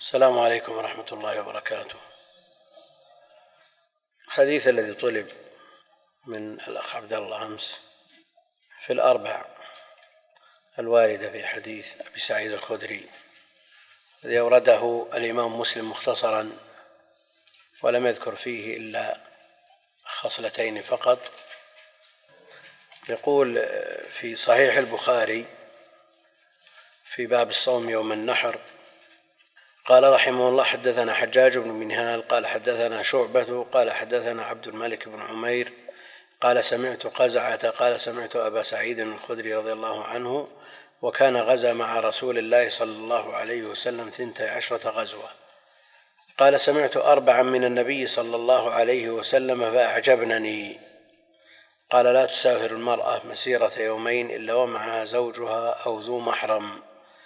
السلام عليكم ورحمة الله وبركاته. الحديث الذي طلب من الأخ عبد الله أمس في الأربع الواردة في حديث أبي سعيد الخدري الذي أورده الإمام مسلم مختصرا ولم يذكر فيه إلا خصلتين فقط. يقول في صحيح البخاري في باب الصوم يوم النحر قال رحمه الله: حدثنا حجاج بن منهال قال حدثنا شعبة قال حدثنا عبد الملك بن عمير قال سمعت قزعة قال سمعت أبا سعيد الخدري رضي الله عنه وكان غزا مع رسول الله صلى الله عليه وسلم 12 غزوة. قال سمعت 4 من النبي صلى الله عليه وسلم فأعجبنني. قال: لا تسافر المرأة مسيرة يومين إلا ومعها زوجها أو ذو محرم،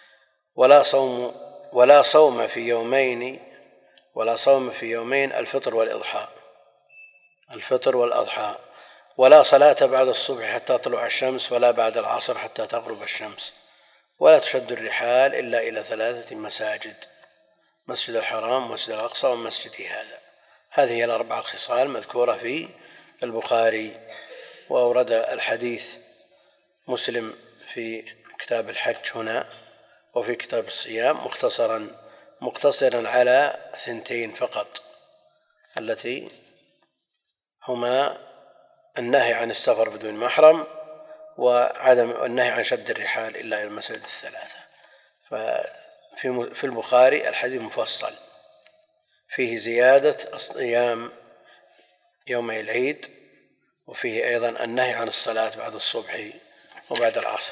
ولا صوم في يومين الفطر والأضحى، ولا صلاة بعد الصبح حتى تطلع الشمس ولا بعد العصر حتى تغرب الشمس، ولا تشد الرحال إلا إلى 3 مساجد: مسجد الحرام ومسجد الأقصى ومسجدي هذا. هذه 4 الخصال مذكورة في البخاري. وأورد الحديث مسلم في كتاب الحج هنا وفي كتاب الصيام مقتصرا على 2 فقط، التي هما النهي عن السفر بدون محرم وعدم النهي عن شد الرحال إلا إلى المساجد 3. ففي البخاري الحديث مفصل فيه زيادة صيام يومي العيد، وفيه أيضا النهي عن الصلاة بعد الصبح وبعد العصر.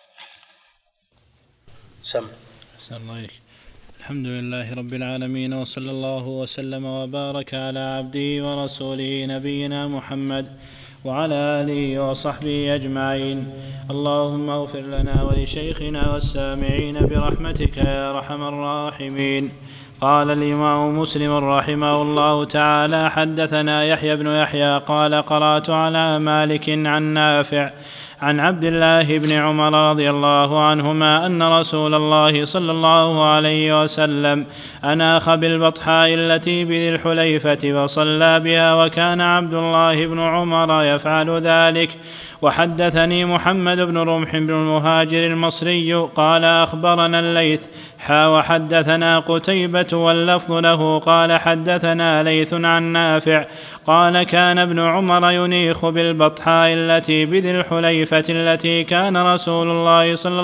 الحمد لله رب العالمين، وصلى الله وسلم وبارك على عبده ورسوله نبينا محمد وعلى آله وصحبه أجمعين. اللهم اغفر لنا ولشيخنا والسامعين برحمتك يا أرحم الراحمين. قال الإمام مسلم رحمه الله تعالى: حدثنا يحيى بن يحيى قال قرأت على مالك عن نافع عن عبد الله بن عمر رضي الله عنهما أن رسول الله صلى الله عليه وسلم أناخ بالبطحاء التي بذي الحليفة وصلى بها، وكان عبد الله بن عمر يفعل ذلك. وحدثني محمد بن رمح بن المهاجر المصري قال أخبرنا الليث وحدثنا قتيبة واللفظ له قال حدثنا ليث عن نافع قال: كان ابن عمر ينيخ بالبطحاء التي بذي الحليفة التي كان رسول الله صلى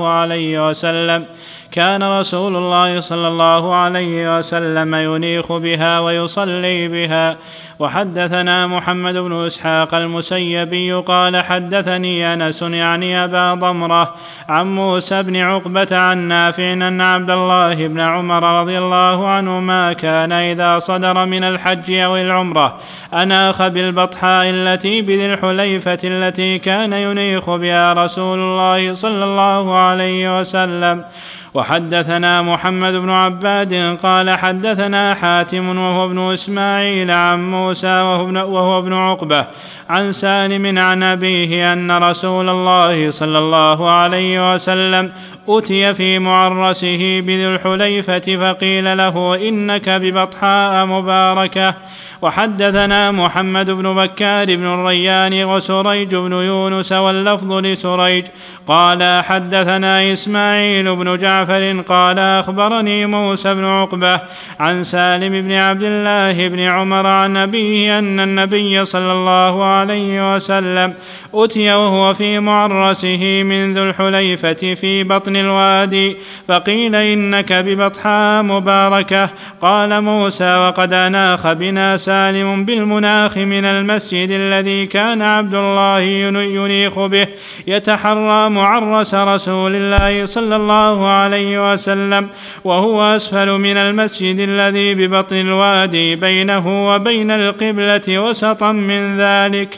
الله عليه وسلم ينيخ بها ويصلي بها. وحدثنا محمد بن إسحاق المسيبي قال حدثني أنس يعني أبا ضمرة عن موسى بن عقبة عن نافع أن عبد الله بن عمر رضي الله عنهما كان إذا صدر من الحج أو العمرة أناخ بالبطحاء التي بذي الحليفة التي كان ينيخ بها رسول الله صلى الله عليه وسلم. وحدثنا محمد بن عباد قال حدثنا حاتم وهو ابن إسماعيل عن موسى وهو ابن عقبة عن سالم عن أبيه أن رسول الله صلى الله عليه وسلم أتي في معرسه بذي الحليفة فقيل له: إنك ببطحاء مباركة. وحدثنا محمد بن بكار بن الريان وسريج بن يونس واللفظ لسريج قال حدثنا إسماعيل بن جعفر قال أخبرني موسى بن عقبة عن سالم بن عبد الله بن عمر عن أبيه أن النبي صلى الله عليه وسلم أتي وهو في معرسه من ذو الحليفة في بطن الوادي فقيل: إنك ببطحاء مباركة. قال موسى: وقد أناخ بنا سالم بالمناخ من المسجد الذي كان عبد الله ينيخ به يتحرى معرس رسول الله صلى الله عليه وسلم، وهو أسفل من المسجد الذي ببطن الوادي بينه وبين القبلة وسطا من ذلك.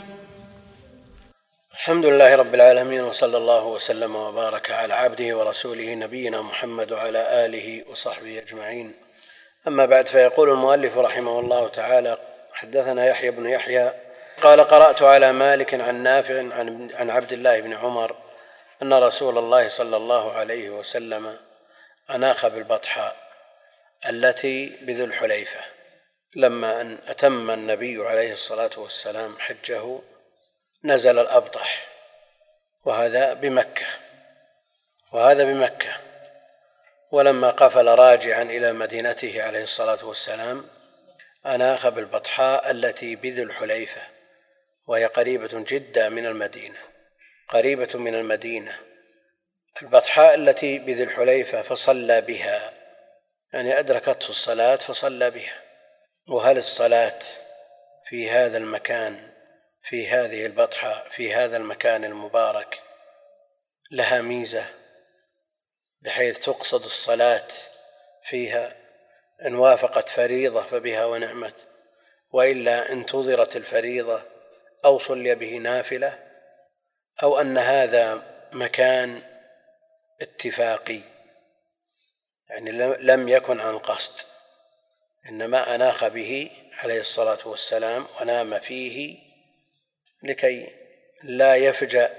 الحمد لله رب العالمين، وصلى الله وسلم وبارك على عبده ورسوله نبينا محمد وعلى آله وصحبه أجمعين. أما بعد، فيقول المؤلف رحمه الله تعالى: حدثنا يحيى بن يحيى قال قرأت على مالك عن نافع عن عبد الله بن عمر أن رسول الله صلى الله عليه وسلم أناخ بالبطحاء التي بذو الحليفة. لما أن أتم النبي عليه الصلاة والسلام حجه نزل الأبطح، وهذا بمكة. ولما قفل راجعا إلى مدينته عليه الصلاة والسلام أناخ بالبطحاء التي بذو الحليفة، وهي قريبة جدا من المدينة، البطحاء التي بذو الحليفة، فصلى بها، يعني أدركته الصلاة فصلى بها. وهل الصلاة في هذا المكان، في هذه البطحاء، في هذا المكان المبارك، لها ميزة بحيث تقصد الصلاة فيها؟ إن وافقت فريضة فبها ونعمت، وإلا انتظرت الفريضة أو صلي به نافلة، أو أن هذا مكان اتفاقي، يعني لم يكن عن قصد، إنما أناخ به عليه الصلاة والسلام ونام فيه لكي لا يفجأ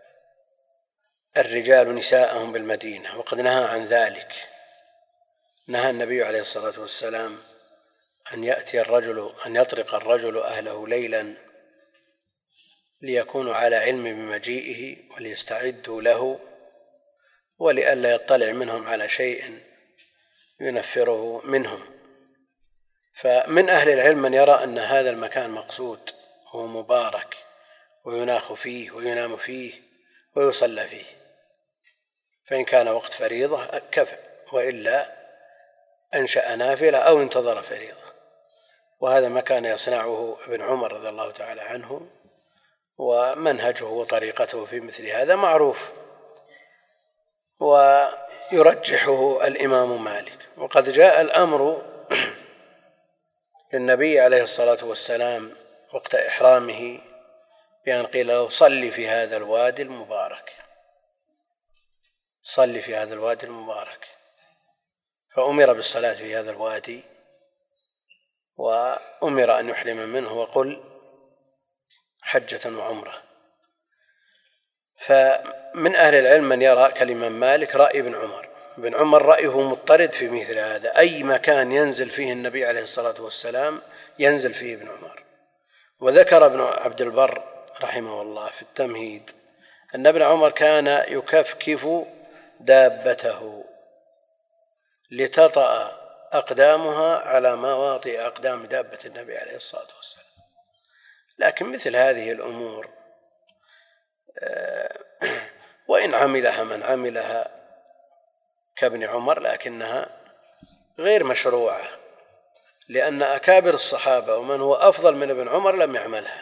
الرجال نساءهم بالمدينة. وقد نهى عن ذلك، نهى النبي عليه الصلاة والسلام أن يطرق الرجل أهله ليلا ليكونوا على علم بمجيئه وليستعدوا له، ولئلا يطلع منهم على شيء ينفره منهم. فمن أهل العلم من يرى أن هذا المكان مقصود وهو مبارك، ويناخ فيه وينام فيه ويصلى فيه، فإن كان وقت فريضة كفى، وإلا أنشأ نافلة أو انتظر فريضة. وهذا ما كان يصنعه ابن عمر رضي الله تعالى عنه، ومنهجه وطريقته في مثل هذا معروف، ويرجحه الإمام مالك. وقد جاء الأمر للنبي عليه الصلاة والسلام وقت إحرامه بأن قيل له صل في هذا الوادي المبارك، صل في هذا الوادي المبارك، فأمر بالصلاة في هذا الوادي، وأمر أن يحرم منه وقل حجة وعمرة. فمن أهل العلم من يرى كالإمام مالك رأي ابن عمر رأيه مضطرد في مثل هذا، أي مكان ينزل فيه النبي عليه الصلاة والسلام ينزل فيه ابن عمر. وذكر ابن عبد البر رحمه الله في التمهيد أن ابن عمر كان يكفكف دابته لتطأ أقدامها على مواطئ أقدام دابة النبي عليه الصلاة والسلام. لكن مثل هذه الأمور وإن عملها من عملها كابن عمر لكنها غير مشروعة، لأن أكابر الصحابة ومن هو أفضل من ابن عمر لم يعملها،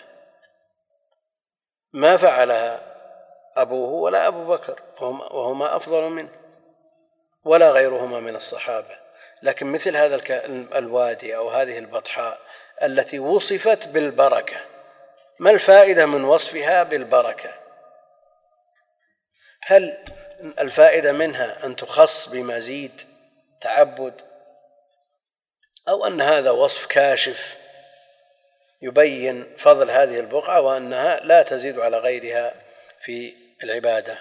ما فعلها أبوه ولا أبو بكر وهما أفضل منه، ولا غيرهما من الصحابة. لكن مثل هذا الوادي أو هذه البطحاء التي وصفت بالبركة، ما الفائدة من وصفها بالبركة؟ هل الفائدة منها أن تخص بمزيد تعبد، أو أن هذا وصف كاشف يبين فضل هذه البقعة وأنها لا تزيد على غيرها في العبادة؟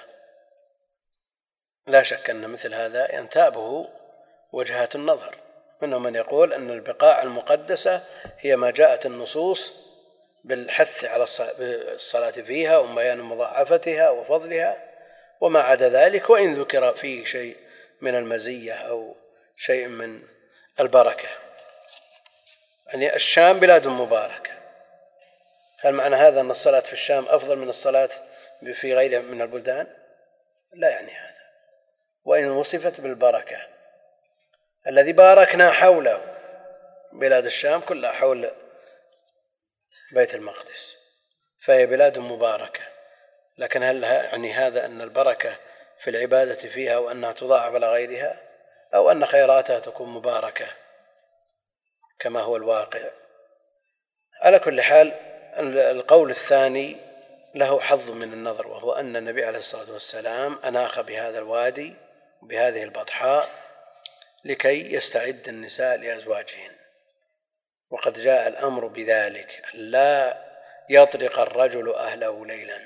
لا شك أن مثل هذا ينتابه وجهات النظر، منهم من يقول أن البقاع المقدسة هي ما جاءت النصوص بالحث على الصلاة فيها وبيان مضاعفتها وفضلها، وما عدا ذلك وإن ذكر فيه شيء من المزية أو شيء من البركة. يعني الشام بلاد مباركة، هل معنى هذا أن الصلاة في الشام أفضل من الصلاة في غيرها من البلدان؟ لا يعني هذا. وإن وصفت بالبركة، الذي باركنا حوله بلاد الشام كلها حول بيت المقدس، فهي بلاد مباركة. لكن هل يعني هذا أن البركة في العبادة فيها وأنها تضاعف على غيرها، أو أن خيراتها تكون مباركة كما هو الواقع؟ على كل حال القول الثاني له حظ من النظر، وهو أن النبي عليه الصلاة والسلام أناخ بهذا الوادي بهذه البطحاء لكي يستعد النساء لأزواجهن. وقد جاء الأمر بذلك، لا يطرق الرجل أهله ليلا،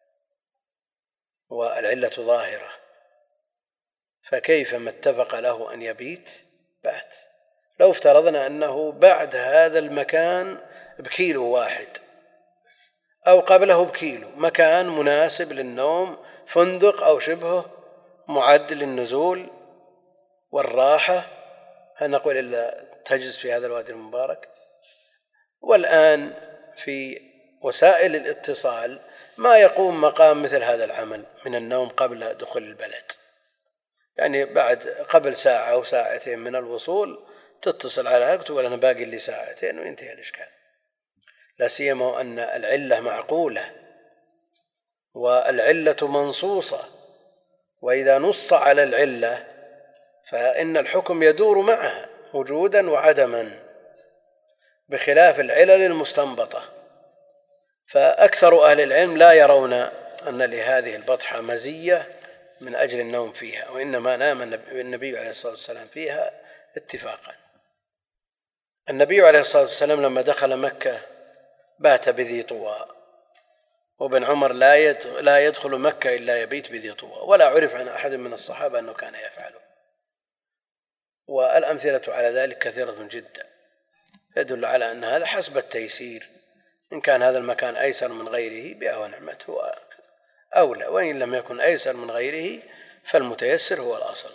والعلة ظاهرة، فكيف ما اتفق له أن يبيت بات. لو افترضنا أنه بعد هذا المكان بكيلو واحد أو قبله بكيلو، مكان مناسب للنوم، فندق أو شبهه، معد للنزول والراحة، هل نقول إلا تجلس في هذا الوادي المبارك؟ والآن في وسائل الاتصال ما يقوم مقام مثل هذا العمل من النوم قبل دخول البلد، يعني قبل ساعة أو ساعتين من الوصول تتصل على أهلك تقول أنا باقي لي ساعتين وينتهي الإشكال، لا سيما أن العلة معقولة والعلة منصوصة، وإذا نص على العلة فإن الحكم يدور معها وجودا وعدما، بخلاف العلل المستنبطة. فأكثر أهل العلم لا يرون أن لهذه البطحة مزية من أجل النوم فيها، وإنما نام النبي عليه الصلاة والسلام فيها اتفاقا. النبي عليه الصلاة والسلام لما دخل مكة بات بذي طوى، وابن عمر لا يدخل مكة إلا يبيت بذي طوى، ولا عرف عن أحد من الصحابة أنه كان يفعله، والأمثلة على ذلك كثيرة جدا، يدل على أن هذا حسب التيسير، إن كان هذا المكان أيسر من غيره بها ونعمته أولى، وإن لم يكن أيسر من غيره فالمتيسر هو الأصل.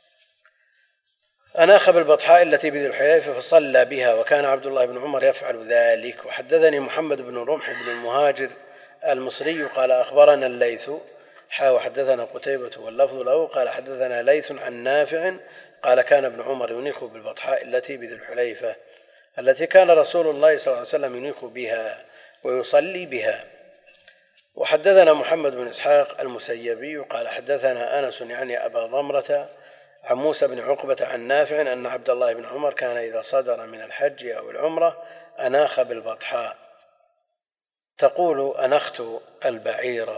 أناخ بالبطحاء التي بذي الحليفة فصلى بها، وكان عبد الله بن عمر يفعل ذلك. وحدثني محمد بن رمح بن المهاجر المصري قال أخبرنا الليث وحدثنا قتيبة واللفظ له قال حدثنا ليث عن نافع قال كان ابن عمر ينيخ بالبطحاء التي بذي الحليفة التي كان رسول الله صلى الله عليه وسلم ينيخ بها ويصلي بها. وحدثنا محمد بن إسحاق المسيبي قال حدثنا أنس يعني أبا ضمرة عن موسى بن عقبة عن نافع أن عبد الله بن عمر كان إذا صدر من الحج أو العمرة أناخ بالبطحاء. تقول أنخت البعير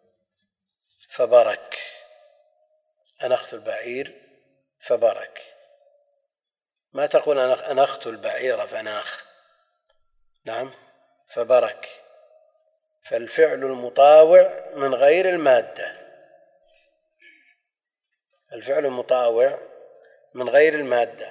فبرك، أنخت البعير فبرك، ما تقول أنخت البعير فناخ، نعم فبرك، فالفعل المطاوع من غير المادة، الفعل المطاوع من غير المادة.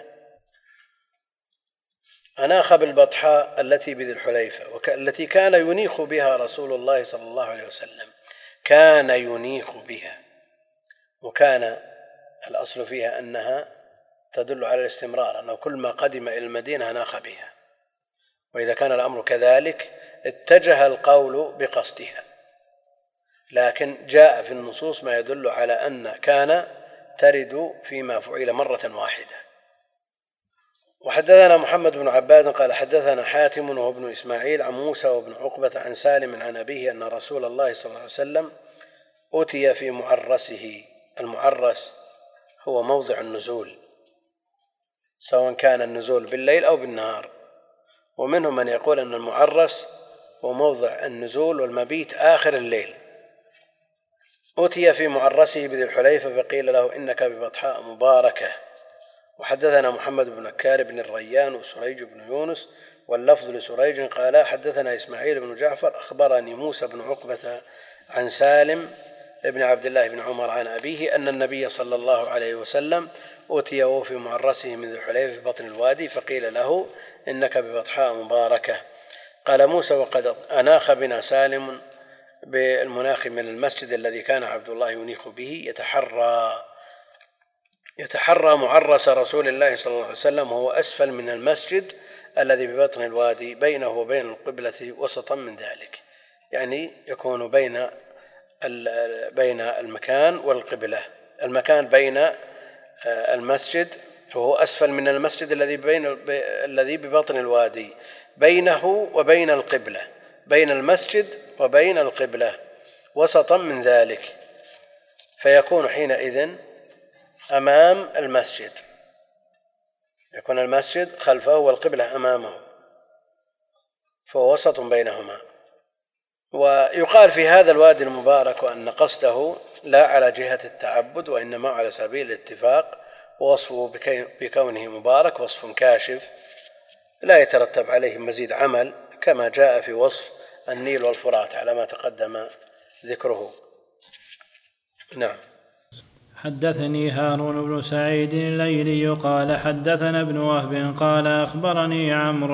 أناخ بالبطحاء التي بذي الحليفة التي كان ينيخ بها رسول الله صلى الله عليه وسلم، كان ينيخ بها، وكان الأصل فيها أنها تدل على الاستمرار، أنه كل ما قدم إلى المدينة أناخ بها، وإذا كان الأمر كذلك اتجه القول بقصدها، لكن جاء في النصوص ما يدل على أن كان ترد فيما فعل مرة واحدة. وحدثنا محمد بن عباد قال حدثنا حاتم وهو ابن إسماعيل عن موسى وابن عقبة عن سالم عن أبيه أن رسول الله صلى الله عليه وسلم أتي في معرسه. المعرس هو موضع النزول، سواء كان النزول بالليل أو بالنهار، ومنهم من يقول أن المعرس هو موضع النزول والمبيت آخر الليل. أتي في معرسه بذي الحليفة فقيل له إنك ببطحاء مباركة. وحدثنا محمد بن نكار بن الريان وسريج بن يونس واللفظ لسريج قال حدثنا إسماعيل بن جعفر أخبرني موسى بن عقبة عن سالم ابن عبد الله بن عمر عن أبيه أن النبي صلى الله عليه وسلم أتي وهو في معرسه من ذي الحليفة في بطن الوادي فقيل له إنك ببطحاء مباركة. قال موسى وقد أناخ بنا سالم بالمناخ من المسجد الذي كان عبد الله ينيخ به يتحرى معرس رسول الله صلى الله عليه وسلم، وهو أسفل من المسجد الذي ببطن الوادي بينه وبين القبلة وسطا من ذلك، يعني يكون بين المكان والقبلة، المكان بين المسجد وهو أسفل من المسجد الذي ببطن الوادي، بينه وبين القبلة، بين المسجد وبين القبلة وسطا من ذلك، فيكون حينئذ أمام المسجد، يكون المسجد خلفه والقبلة أمامه، فهو وسط بينهما. ويقال في هذا الوادي المبارك أن قصده لا على جهة التعبد وإنما على سبيل الاتفاق، ووصفه بكونه مبارك وصف كاشف لا يترتب عليه مزيد عمل، كما جاء في وصف النيل والفرات على ما تقدم ذكره. نعم. حدثني هارون بن سعيد الليلي قال حدثنا ابن وهب قال أخبرني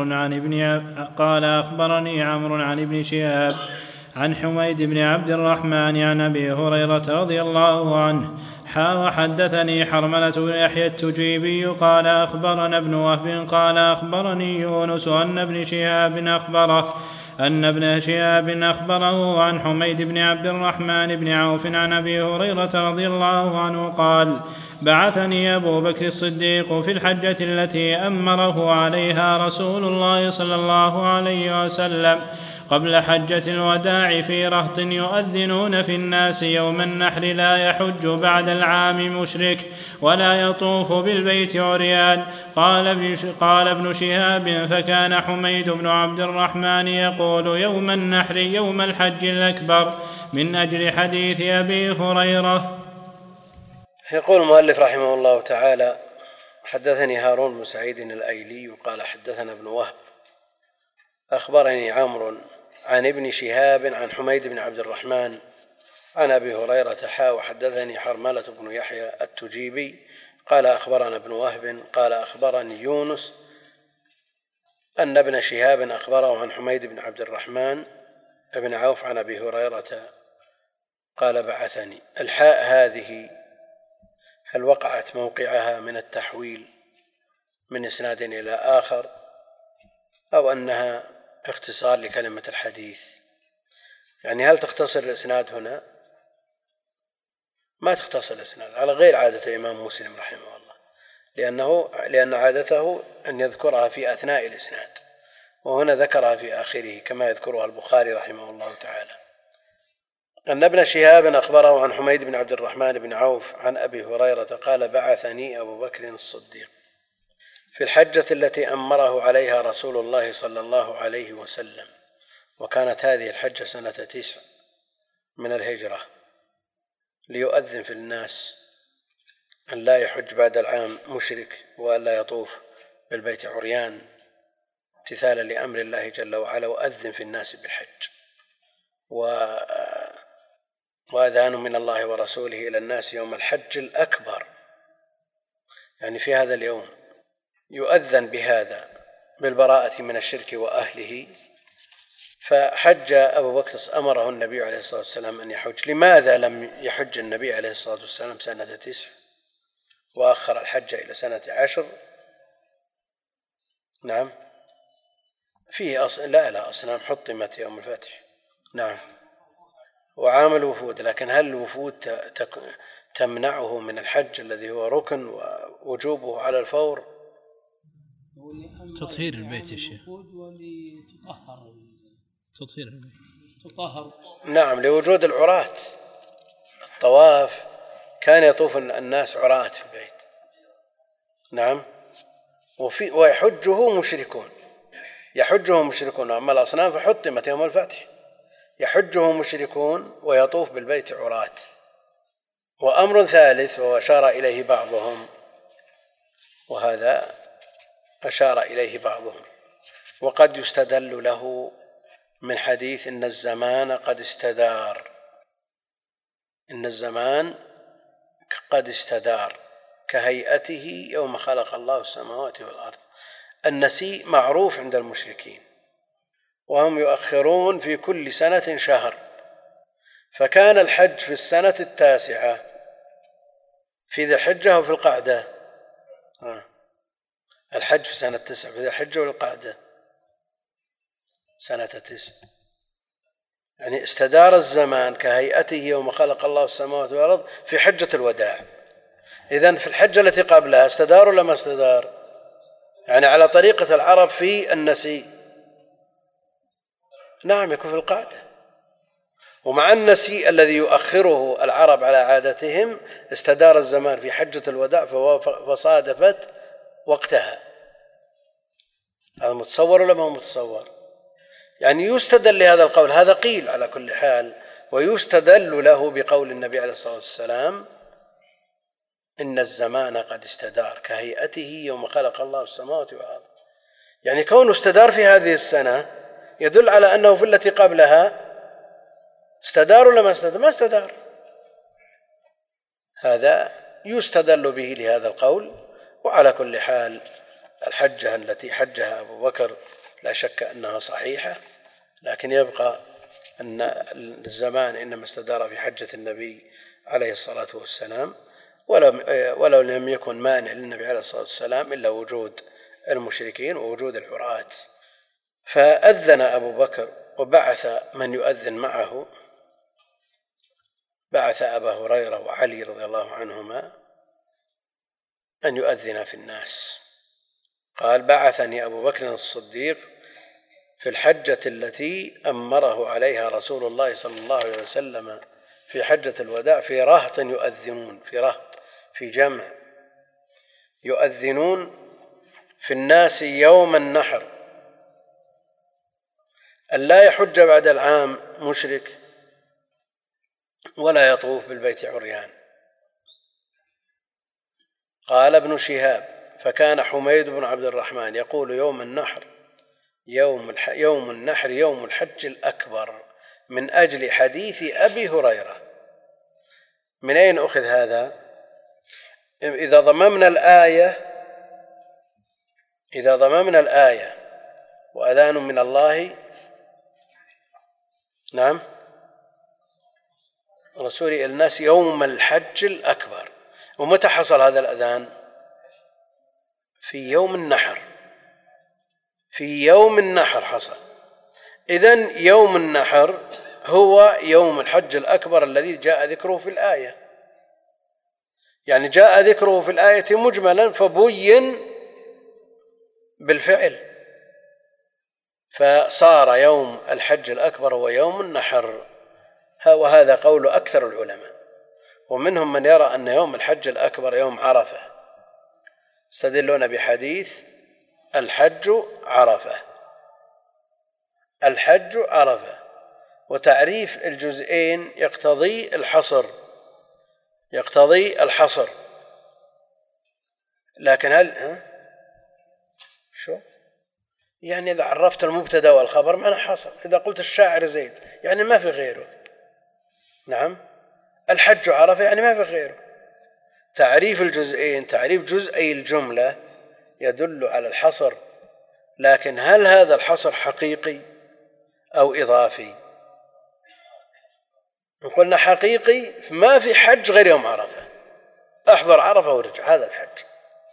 عمرو عن ابن شهاب عن حميد بن عبد الرحمن عن أبي هريرة رضي الله عنه وحدثني حرملة بن يحيى التجيبي قال أخبرنا ابن وهب قال أخبرني يونس أن ابن شهاب أخبره عن حميد بن عبد الرحمن بن عوف عن أبي هريرة رضي الله عنه قال بعثني أبو بكر الصديق في الحجة التي أمره عليها رسول الله صلى الله عليه وسلم قبل حجة الوداع في رهط يؤذنون في الناس يوم النحر لا يحج بعد العام مشرك ولا يطوف بالبيت عريان. قال ابن شهاب فكان حميد بن عبد الرحمن يقول يوم النحر يوم الحج الأكبر من أجل حديث أبي هريرة. يقول المؤلف رحمه الله تعالى حدثني هارون بن سعيد الأيلي قال حدثنا ابن وهب أخبرني عمرو عن ابن شهاب عن حميد بن عبد الرحمن عن أبي هريرة وحدثني حرملة بن يحيى التجيبي قال أخبرنا ابن وهب قال أخبرني يونس أن ابن شهاب أخبره عن حميد بن عبد الرحمن بن عوف عن أبي هريرة قال بعثني. الحاء هذه هل وقعت موقعها من التحويل من إسناد إلى آخر أو أنها اختصار لكلمة الحديث؟ يعني هل تختصر الإسناد هنا؟ ما تختصر الإسناد على غير عادة الإمام مسلم رحمه الله، لأن عادته أن يذكرها في أثناء الإسناد، وهنا ذكرها في آخره كما يذكرها البخاري رحمه الله تعالى. أن ابن شهاب أخبره عن حميد بن عبد الرحمن بن عوف عن أبي هريرة قال بعثني أبو بكر الصديق في الحجة التي أمره عليها رسول الله صلى الله عليه وسلم، وكانت هذه الحجة سنة 9 من الهجرة، ليؤذن في الناس أن لا يحج بعد العام مشرك وأن لا يطوف بالبيت عريان امتثالا لأمر الله جل وعلا، وأذن في الناس بالحج، وأذان من الله ورسوله إلى الناس يوم الحج الأكبر، يعني في هذا اليوم يؤذن بهذا بالبراءة من الشرك وأهله. فحج أبو بكر أمره النبي عليه الصلاة والسلام أن يحج. لماذا لم يحج النبي عليه الصلاة والسلام سنة 9 وأخر الحج إلى سنة 10؟ نعم فيه لا أصنام حطمت يوم الفتح، نعم، وعام الوفود، لكن هل الوفود تمنعه من الحج الذي هو ركن ووجوبه على الفور؟ تطهير البيت يا شيخ، تطهير البيت تطهر، نعم، لوجود العراة. الطواف كان يطوف الناس عراة في البيت، نعم، ويحجه مشركون، أما الأصنام فحطمت يوم الفتح، يحجه مشركون ويطوف بالبيت عراة. وأمر ثالث وأشار إليه بعضهم، وهذا أشار إليه بعضهم وقد يستدل له من حديث إن الزمان قد استدار كهيئته يوم خلق الله السماوات والأرض. النسيء معروف عند المشركين، وهم يؤخرون في كل سنة شهر، فكان الحج في السنة 9 في ذي الحجة وفي القعدة، الحج في سنة 9 في ذي الحجة والقعدة سنة 9، يعني استدار الزمان كهيئته يوم خلق الله السماوات والأرض في حجة الوداع. إذن في الحجة التي قبلها استدار ولا ما استدار؟ يعني على طريقة العرب في النسيء، نعم، يكون في القعدة. ومع النسيء الذي يؤخره العرب على عادتهم استدار الزمان في حجة الوداع فصادفت وقتها. هذا متصور ولا ما هو متصور؟ يعني يستدل لهذا القول، هذا قيل على كل حال، ويستدل له بقول النبي عليه الصلاة والسلام إن الزمان قد استدار كهيئته يوم خلق الله السماوات والأرض. يعني كونه استدار في هذه السنة يدل على أنه في التي قبلها استدار ولا ما استدار؟ ما استدار. هذا يستدل به لهذا القول. وعلى كل حال الحجة التي حجها أبو بكر لا شك أنها صحيحة، لكن يبقى أن الزمان إنما استدار في حجة النبي عليه الصلاة والسلام، ولو لم يكن مانع للنبي عليه الصلاة والسلام إلا وجود المشركين ووجود العراة. فأذن أبو بكر وبعث من يؤذن معه، بعث أبا هريرة وعلي رضي الله عنهما أن يؤذن في الناس. قال: بعثني أبو بكر الصديق في الحجة التي أمره عليها رسول الله صلى الله عليه وسلم في حجة الوداع في رهط يؤذنون، في رهط في جمع، يؤذنون في الناس يوم النحر، أن لا يحج بعد العام مشرك ولا يطوف بالبيت عريان. قال ابن شهاب: فكان حميد بن عبد الرحمن يقول يوم النحر يوم الحج الأكبر، من أجل حديث أبي هريرة. من أين أخذ هذا؟ إذا ضممنا الآية وأذان من الله نعم رسول الناس يوم الحج الأكبر. ومتى حصل هذا الأذان؟ في يوم النحر، في يوم النحر حصل. إذن يوم النحر هو يوم الحج الأكبر الذي جاء ذكره في الآية، يعني جاء ذكره في الآية مجملا فبين بالفعل، فصار يوم الحج الأكبر هو يوم النحر. وهذا قول أكثر العلماء، ومنهم من يرى أن يوم الحج الأكبر يوم عرفة، يستدلون بحديث الحج عرفة، الحج عرفة، وتعريف الجزئين يقتضي الحصر. لكن هل شو يعني إذا عرفت المبتدأ والخبر معنى حصر؟ إذا قلت الشاعر زيد يعني ما في غيره، نعم، الحج عرفة يعني ما في غيره. تعريف الجزئين، تعريف جزئي الجملة يدل على الحصر، لكن هل هذا الحصر حقيقي أو إضافي؟ إن قلنا حقيقي ما في حج غير يوم عرفة، احضر عرفة ورجع، هذا الحج.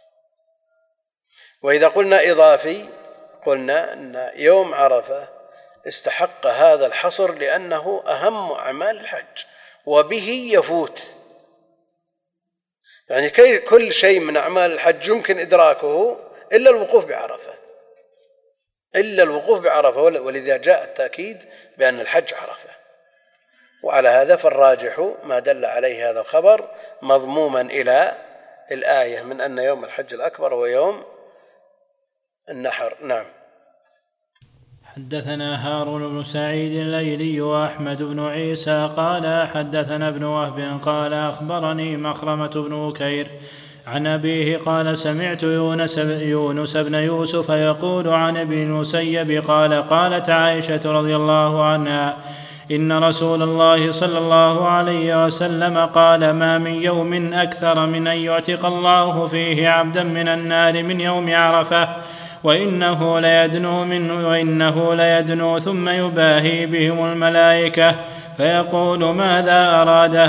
وإذا قلنا إضافي قلنا أن يوم عرفة استحق هذا الحصر لأنه أهم أعمال الحج وبه يفوت، يعني كل شيء من أعمال الحج يمكن إدراكه إلا الوقوف بعرفة، ولذا جاء التأكيد بأن الحج عرفة. وعلى هذا فالراجح ما دل عليه هذا الخبر مضموما إلى الآية من أن يوم الحج الأكبر هو يوم النحر. نعم. حدثنا هارون بن سعيد الليلي وأحمد بن عيسى قال حدثنا ابن وهب قال أخبرني مخرمة بن بكير عن أبيه قال سمعت يونس بن يوسف يقول عن ابن المسيب قال قالت عائشة رضي الله عنها إن رسول الله صلى الله عليه وسلم قال ما من يوم أكثر من أن يعتق الله فيه عبدا من النار من يوم عرفة وإنه ليدنو ثم يباهي بهم الملائكة فيقول ماذا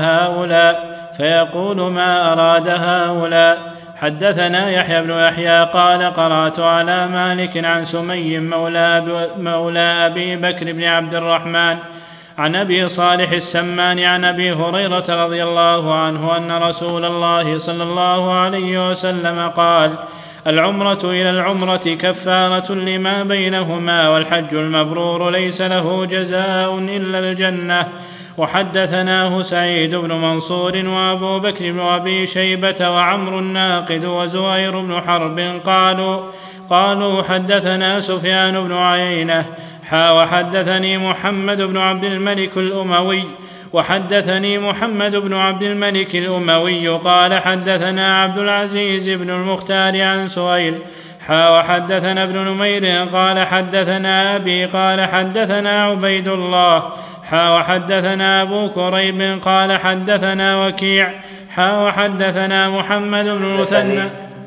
أراد هؤلاء حدثنا يحيى بن يحيى قال قرأت على مالك عن سمي مولى أبي بكر بن عبد الرحمن عن أبي صالح السمان عن أبي هريرة رضي الله عنه أن رسول الله صلى الله عليه وسلم قال العمرة إلى العمرة كفارة لما بينهما والحج المبرور ليس له جزاء إلا الجنة. وحدثناه سعيد بن منصور وأبو بكر بن أبي شيبة وعمرو الناقد وزهير بن حرب قالوا حدثنا سفيان بن عيينة وحدثني محمد بن عبد الملك الأموي قال حدثنا عبد العزيز بن المختار عن سهيل وحدثنا ابن نمير قال حدثنا أبي قال حدثنا عبيد الله وحدثنا أبو كريب قال حدثنا وكيع وحدثنا محمد بن المثنى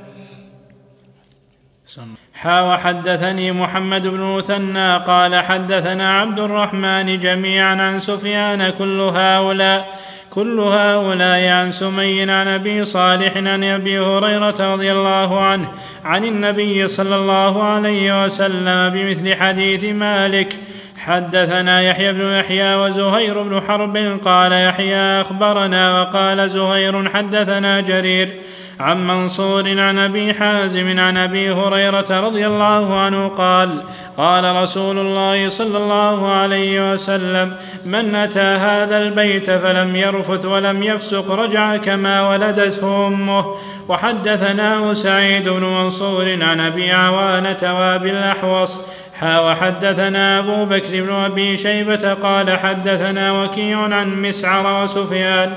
وحدثني محمد بن المثنى قال حدثنا عبد الرحمن جميعا عن سفيان كل هؤلاء عن سمي عن أبي صالح عن أبي هريرة رضي الله عنه عن النبي صلى الله عليه وسلم بمثل حديث مالك. حدثنا يحيى بن يحيى وزهير بن حرب قال يحيى أخبرنا وقال زهير حدثنا جرير عن منصور عن أبي حازم عن أبي هريرة رضي الله عنه قال رسول الله صلى الله عليه وسلم من أتى هذا البيت فلم يرفث ولم يفسق رجع كما ولدته أمه. وحدثناه سعيد بن منصور عن أبي عوانة وأبي الأحوص وحدثنا أبو بكر بن أبي شيبة قال حدثنا وكيع عن مسعر وسفيان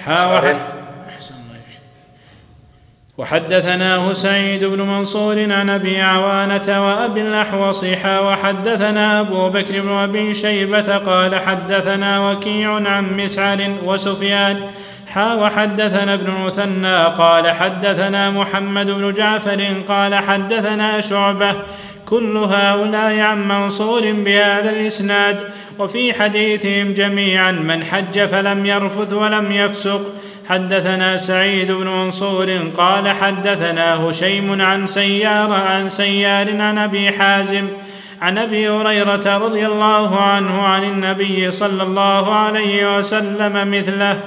وحدثناه سعيد بن منصور عن أبي عوانة وأبي الأحوص وحدثنا أبو بكر بن أبي شيبة قال حدثنا وكيع عن مسعر وسفيان وحدثنا ابن المثنى قال حدثنا محمد بن جعفر قال حدثنا شعبة كل هؤلاء عن منصور بهذا الإسناد. وفي حديثهم جميعا من حج فلم يرفث ولم يفسق. حدثنا سعيد بن منصور قال حدثنا هشيم عن سيار عن أبي حازم عن أبي هريرة رضي الله عنه عن النبي صلى الله عليه وسلم مثله.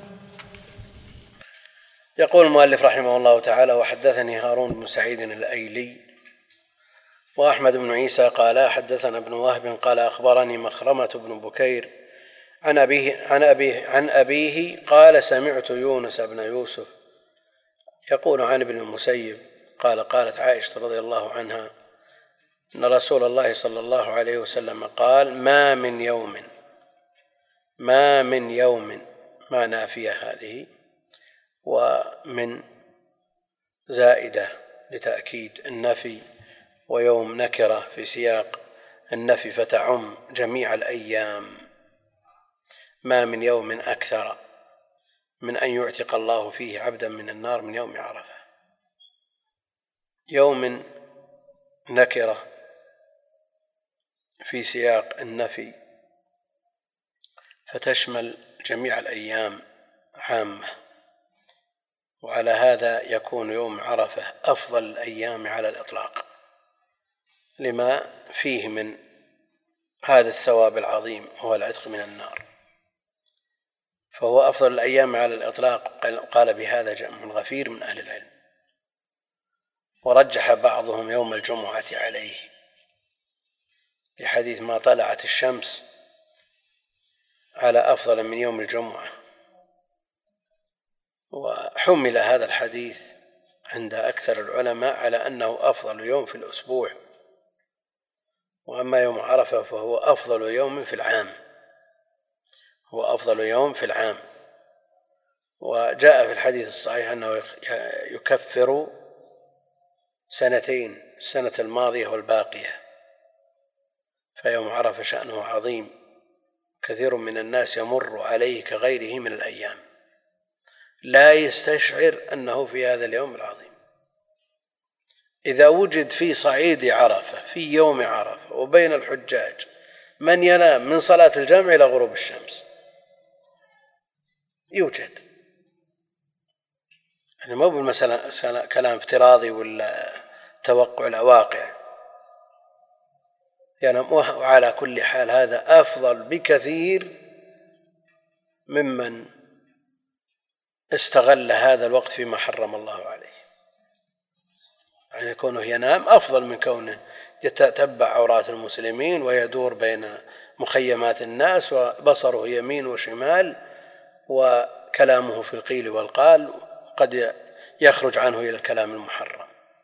يقول المؤلف رحمه الله تعالى وحدثني هارون بن سعيد الأيلي وأحمد بن عيسى قال حدثنا ابن وهب قال أخبرني مخرمة بن بكير عن أبيه قال سمعت يونس بن يوسف يقول عن ابن المسيب قال قالت عائشة رضي الله عنها أن رسول الله صلى الله عليه وسلم قال ما من يوم ما نافية هذه ومن زائدة لتأكيد النفي ويوم نكرة في سياق النفي فتعم جميع الأيام. ما من يوم أكثر من أن يعتق الله فيه عبدا من النار من يوم عرفة. يوم نكرة في سياق النفي فتشمل جميع الأيام عامة، وعلى هذا يكون يوم عرفة أفضل الأيام على الإطلاق لما فيه من هذا الثواب العظيم وهو العتق من النار، فهو أفضل الأيام على الإطلاق. قال بهذا جمع غفير من أهل العلم، ورجح بعضهم يوم الجمعة عليه لحديث ما طلعت الشمس على أفضل من يوم الجمعة، وحمل هذا الحديث عند أكثر العلماء على أنه أفضل يوم في الأسبوع، وأما يوم عرفة فهو أفضل يوم في العام، هو أفضل يوم في العام. وجاء في الحديث الصحيح أنه يكفر سنتين، السنة الماضية والباقية، فيوم عرفة شأنه عظيم، كثير من الناس يمر عليه كغيره من الأيام لا يستشعر أنه في هذا اليوم العظيم. إذا وجد في صعيد عرفة في يوم عرفة وبين الحجاج من ينام من صلاة الجمع إلى غروب الشمس يوجد، يعني مو بالمسألة كلام افتراضي ولا توقع الواقع يعني. وعلى كل حال هذا أفضل بكثير ممن استغل هذا الوقت فيما حرم الله عليه، يعني كونه ينام أفضل من كونه يتتبع عورات المسلمين ويدور بين مخيمات الناس وبصره يمين وشمال وكلامه في القيل والقال، قد يخرج عنه إلى الكلام المحرم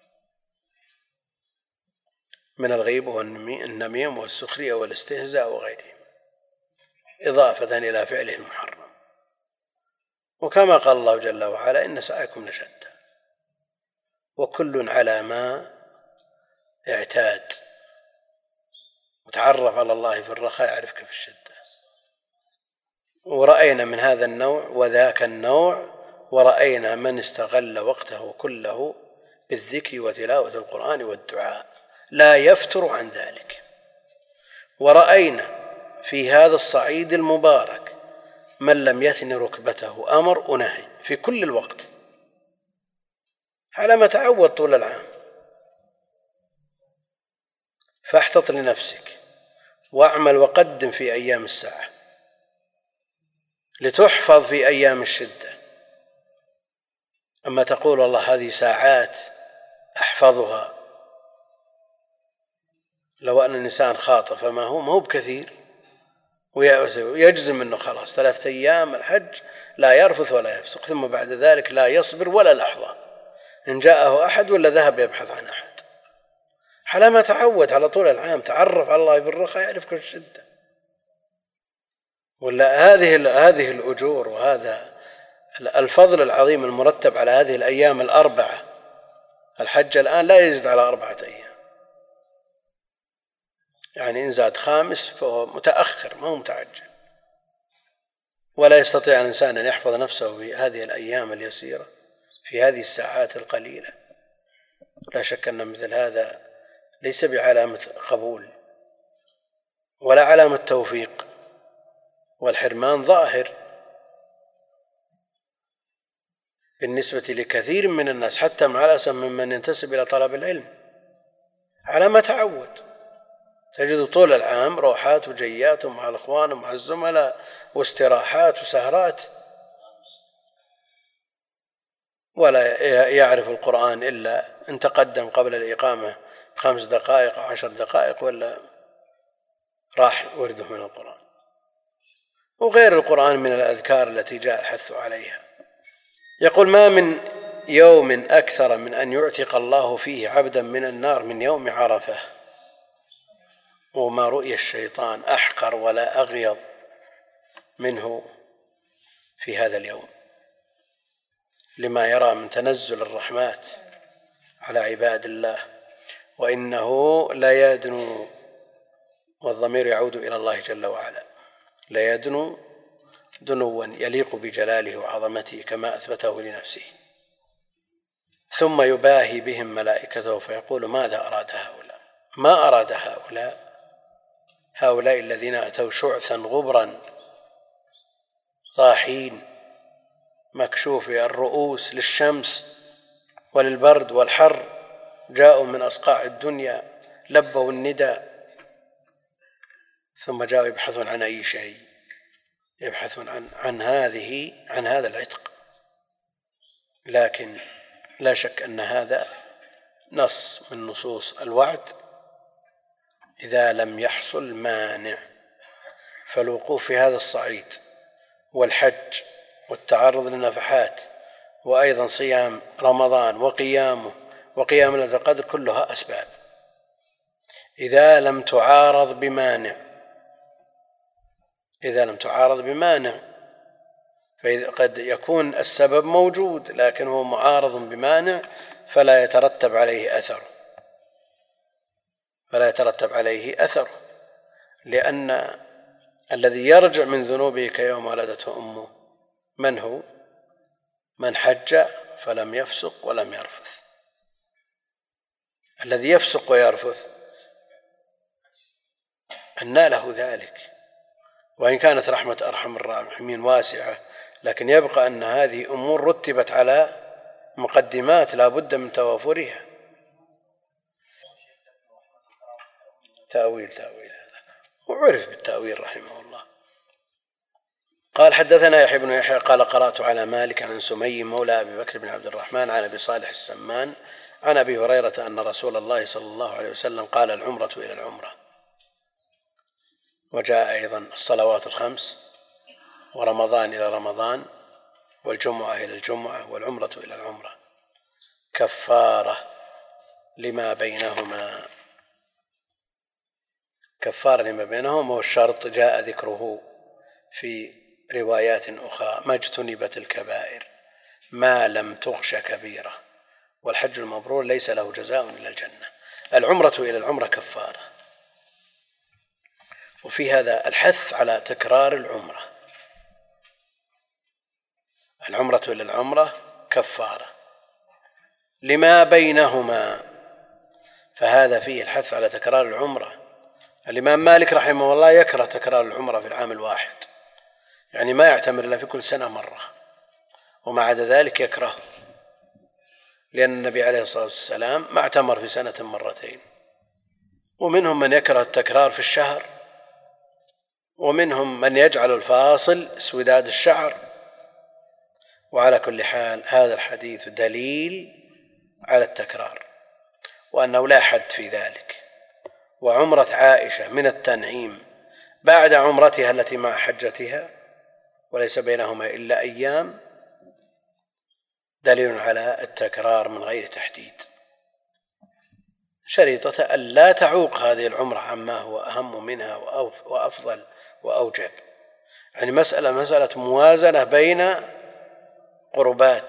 من الغيبة والنميم والسخرية والاستهزاء وغيرهم، إضافة إلى فعله المحرم. وكما قال الله جل وعلا إن سعيكم لشتى وكل على ما اعتاد، وتعرف على الله في الرخاء يعرفك في الشدة. ورأينا من هذا النوع وذاك النوع ورأينا من استغل وقته كله بالذكر وتلاوة القرآن والدعاء لا يفتر عن ذلك. ورأينا في هذا الصعيد المبارك من لم يثن ركبته أمر ونهي في كل الوقت على ما تعود طول العام. فاحتط لنفسك واعمل وقدم في أيام الساعة لتحفظ في أيام الشدة. أما تقول والله هذه ساعات أحفظها، لو أن الإنسان خاطف فما هو بكثير ويجزم أنه خلاص 3 أيام الحج لا يرفث ولا يفسق، ثم بعد ذلك لا يصبر ولا لحظة إن جاءه أحد ولا ذهب يبحث عن أحد. على ما تعود على طول العام، تعرف على الله بالرخاء يعرف كل الشدة. ولا هذه الأجور وهذا الفضل العظيم المرتب على هذه الأيام الأربعة. الحج الآن لا يزيد على 4 أيام، يعني إن زاد 5 فهو متأخر ما هو متعجل. ولا يستطيع الإنسان أن يحفظ نفسه في هذه الأيام اليسيرة في هذه الساعات القليلة. لا شك أن مثل هذا ليس بعلامة قبول ولا علامة توفيق، والحرمان ظاهر بالنسبة لكثير من الناس، حتى مع الأسف ممن ينتسب إلى طلب العلم، على ما تعود. تجد طول العام روحات وجيات مع الأخوان ومع الزملاء واستراحات وسهرات، ولا يعرف القرآن إلا إن تقدم قبل الإقامة 5 دقائق أو 10 دقائق ولا راح ورده من القرآن. وغير القرآن من الأذكار التي جاء الحث عليها. يقول: ما من يوم أكثر من أن يعتق الله فيه عبدا من النار من يوم عرفة، وما رؤي الشيطان أحقر ولا أغيض منه في هذا اليوم، لما يرى من تنزل الرحمات على عباد الله. وإنه لا يدنو، والضمير يعود إلى الله جل وعلا، لا يدنو دنوا يليق بجلاله وعظمته كما أثبته لنفسه، ثم يباهي بهم ملائكته فيقول: ماذا أراد هؤلاء؟ ما أراد هؤلاء الذين أتوا شعثا غبرا طاحين مكشوفي الرؤوس للشمس وللبرد والحر، جاءوا من أصقاع الدنيا لبوا الندى، ثم جاءوا يبحثون عن أي شيء، يبحثون عن هذا العتق. لكن لا شك أن هذا نص من نصوص الوعد إذا لم يحصل مانع. فالوقوف في هذا الصعيد والحج والتعرض للنفحات وأيضا صيام رمضان وقيامه وقيام ليلة القدر كلها أسباب إذا لم تعارض بمانع. فقد يكون السبب موجود لكن هو معارض بمانع فلا يترتب عليه أثر، لأن الذي يرجع من ذنوبه كيوم ولدته أمه من هو؟ من حج فلم يفسق ولم يرفث. الذي يفسق ويرفث أنى له ذلك، وإن كانت رحمة أرحم الراحمين واسعة، لكن يبقى أن هذه أمور رتبت على مقدمات لا بد من توافرها. تأويل هذا وعرف بالتأويل رحمه الله. قال: حدثنا يحيى بن يحيى قال: قرأت على مالك عن سمي مولى أبي بكر بن عبد الرحمن عن أبي صالح السمان عن أبي هريرة أن رسول الله صلى الله عليه وسلم قال: العمرة إلى العمرة. وجاء أيضا الصلوات 5 ورمضان إلى رمضان والجمعة إلى الجمعة والعمرة إلى العمرة كفارة لما بينهما. والشرط جاء ذكره في روايات أخرى: ما اجتنبت الكبائر ما لم تغش كبيرة، والحج المبرور ليس له جزاء إلا الجنة. العمرة إلى العمرة كفارة. وفي هذا الحث على تكرار العمرة. العمرة إلى العمرة كفارة لما بينهما، فهذا فيه الحث على تكرار العمرة. الإمام مالك رحمه الله يكره تكرار العمرة في العام الواحد، يعني ما يعتمر إلا في كل سنة مرة، وما عدا ذلك يكره، لأن النبي عليه الصلاة والسلام ما اعتمر في سنة مرتين. ومنهم من يكره التكرار في الشهر، ومنهم من يجعل الفاصل اسوداد الشعر. وعلى كل حال هذا الحديث دليل على التكرار، وأنه لا حد في ذلك. وعمرة عائشة من التنعيم بعد عمرتها التي مع حجتها وليس بينهما إلا أيام دليل على التكرار من غير تحديد. شريطة ألا تعوق هذه العمرة عما هو أهم منها وأفضل وأوجب. يعني مسألة موازنة بين قربات،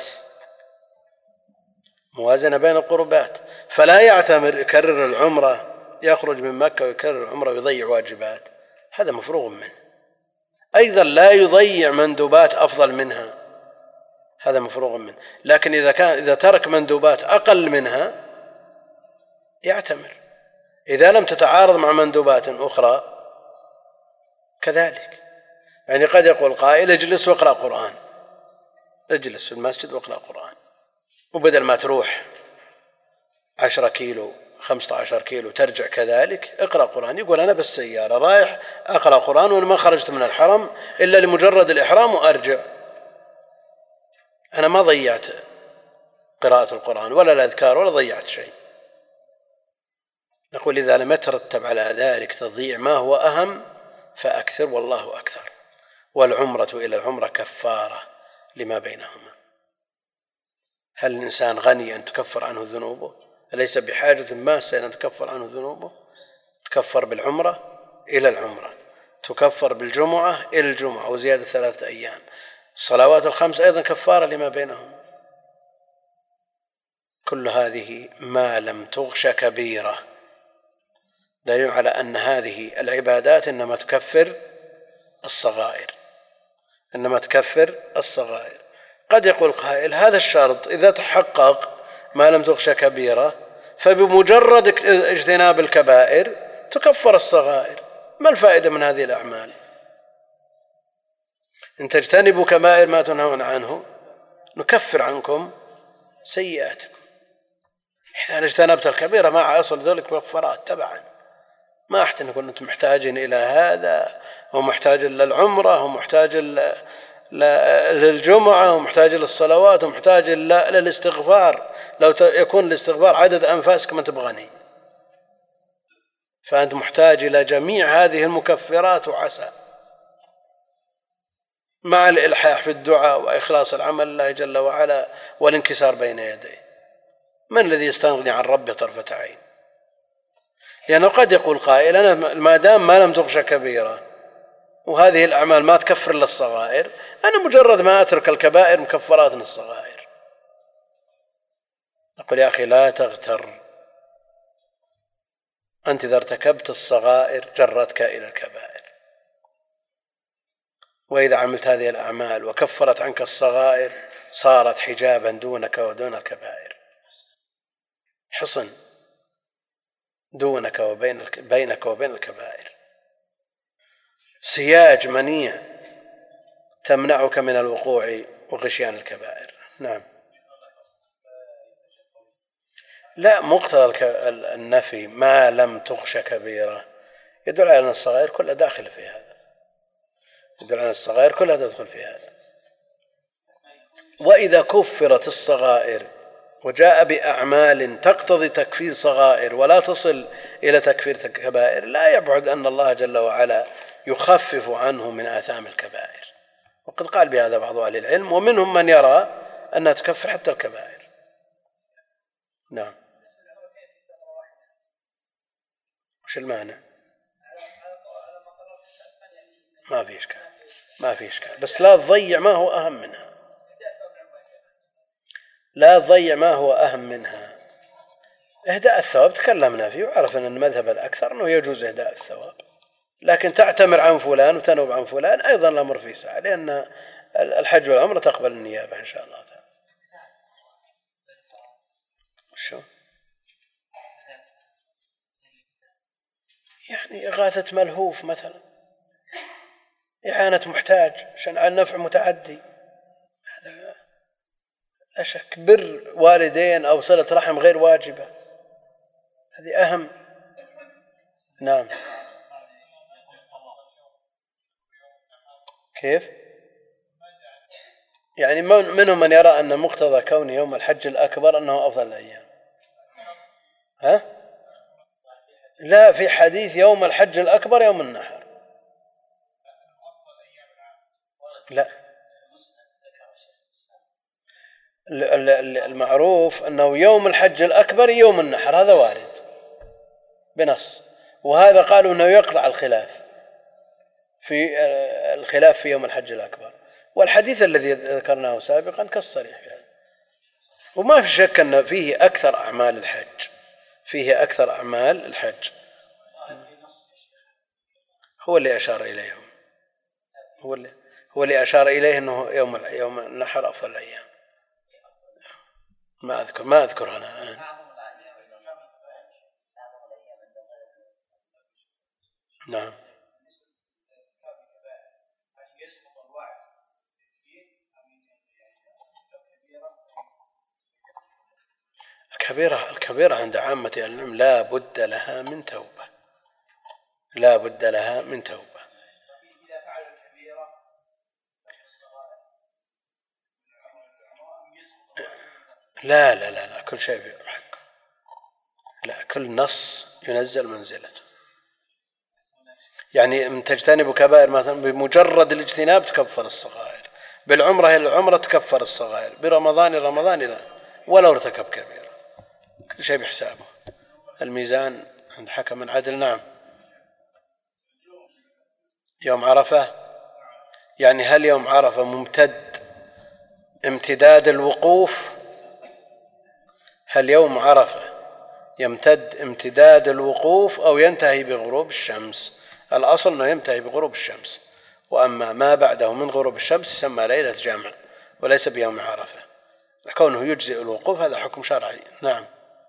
فلا يعتمر يكرر العمرة، يخرج من مكة ويكرر العمرة ويضيع واجبات، هذا مفروغ منه. أيضا لا يضيع مندوبات أفضل منها، هذا مفروغ منه. لكن إذا ترك مندوبات أقل منها يعتمر، إذا لم تتعارض مع مندوبات أخرى كذلك. يعني قد يقول قائل اجلس واقرأ قرآن، اجلس في المسجد واقرأ قرآن، وبدل ما تروح 10 كيلو 15 كيلو ترجع كذلك اقرأ قرآن. يقول أنا بالسيارة رايح أقرأ قرآن وأنا ما خرجت من الحرم إلا لمجرد الإحرام وأرجع، أنا ما ضيعت قراءة القرآن ولا الأذكار ولا ضيعت شيء. نقول إذا لم يترتب على ذلك تضييع ما هو أهم فأكثر، والله أكثر. والعمرة إلى العمرة كفارة لما بينهما. هل الإنسان غني أن تكفر عنه ذنوبه؟ أليس بحاجة ماسة أن تكفر عنه ذنوبه؟ تكفر بالعمرة إلى العمرة، تكفر بالجمعة إلى الجمعة وزيادة 3 أيام. الصلوات الخمس أيضا كفارة لما بينهم. كل هذه ما لم تغش كبيرة، دليل على أن هذه العبادات إنما تكفر الصغائر. قد يقول قائل هذا الشرط إذا تحقق ما لم تغش كبيرة فبمجرد اجتناب الكبائر تكفر الصغائر. ما الفائدة من هذه الأعمال؟ إن تجتنبوا كبائر ما تنهون عنه نكفر عنكم سيئاتكم. إذا اجتنبت الكبيرة مع أصل ذلك مغفرات تبعا، ما أحد نكون أنتم محتاجين إلى هذا ومحتاج للعمرة ومحتاج للجمعة ومحتاج للصلوات ومحتاج للاستغفار. لو يكون الاستغفار عدد أنفاسك ما تبغني، فأنت محتاج إلى جميع هذه المكفرات وعسى، مع الإلحاح في الدعاء وإخلاص العمل لله جل وعلا والانكسار بين يديه. من الذي يستغني عن ربه طرفة عين؟ لأنه قد يقول قائل أنا ما دام ما لم تغش كبيرة وهذه الأعمال ما تكفر للصغائر، أنا مجرد ما أترك الكبائر مكفرات للصغائر. نقول يا أخي لا تغتر، أنت إذا ارتكبت الصغائر جرتك إلى الكبائر، وإذا عملت هذه الأعمال وكفرت عنك الصغائر صارت حجابا دونك ودون الكبائر، حصن دونك بينك وبين الكبائر، سياج منيع تمنعك من الوقوع وغشيان الكبائر. نعم. لا، مقتضى النفي ما لم تغش كبيرة يدل على أن الصغائر كلها داخل في هذا، يدل على الصغائر كلها تدخل في هذا. وإذا كفرت الصغائر وجاء بأعمال تقتضي تكفير صغائر ولا تصل إلى تكفير كبائر، لا يبعد أن الله جل وعلا يخفف عنه من آثام الكبائر. وقد قال بهذا بعض أهل العلم، ومنهم من يرى أنها تكفر حتى الكبائر. نعم. وش المعنى؟ ما في إشكال، بس لا تضيع ما هو أهم منها، لا تضيع ما هو أهم منها. إهداء الثواب تكلمنا فيه وعرف أن المذهب الأكثر أنه يجوز إهداء الثواب، لكن تعتمر عن فلان وتنوب عن فلان أيضا الأمر فيه سعة، لأن الحج والعمرة تقبل النيابة إن شاء الله تعالى. شو يعني إغاثة ملهوف مثلا، إعانة محتاج عشان على نفع متعدي، هذا لا شك. بر والدين أو صلة رحم غير واجبة، هذه أهم. نعم. كيف يعني؟ منهم من يرى أن مقتضى كون يوم الحج الأكبر أنه أفضل الأيام. ها؟ لا، في حديث يوم الحج الأكبر يوم النحر. لا، المعروف أنه يوم الحج الأكبر يوم النحر، هذا وارد بنص، وهذا قالوا أنه يقطع الخلاف في يوم الحج الأكبر، والحديث الذي ذكرناه سابقا كالصريح يعني. وما في شك أن فيه أكثر أعمال الحج، هو اللي أشار إليهم، هو اللي أشار إليه أنه يوم النحر أفضل الأيام. ما أذكر أنا الآن. نعم. الكبيرة عند عامة العلم لا بد لها من توبة. لا كل شيء بحقه. لا، كل نص ينزل منزلته. يعني من تجتنب كبائر مثلا بمجرد الاجتناب تكفر الصغائر، بالعمرة إلى العمرة تكفر الصغائر، برمضان إلى رمضان لا، ولو ارتكب كبيرة. كل شيء بحسابه. الميزان عند حكم عدل. نعم. يوم عرفة يعني هل يوم عرفة ممتد امتداد الوقوف؟ هل يوم عرفة يمتد امتداد الوقوف أو ينتهي بغروب الشمس؟ الأصل أنه ينتهي بغروب الشمس، وأما ما بعده من غروب الشمس يسمى ليلة جمع وليس بيوم عرفة. كونه يجزئ الوقوف هذا حكم شرعي. نعم.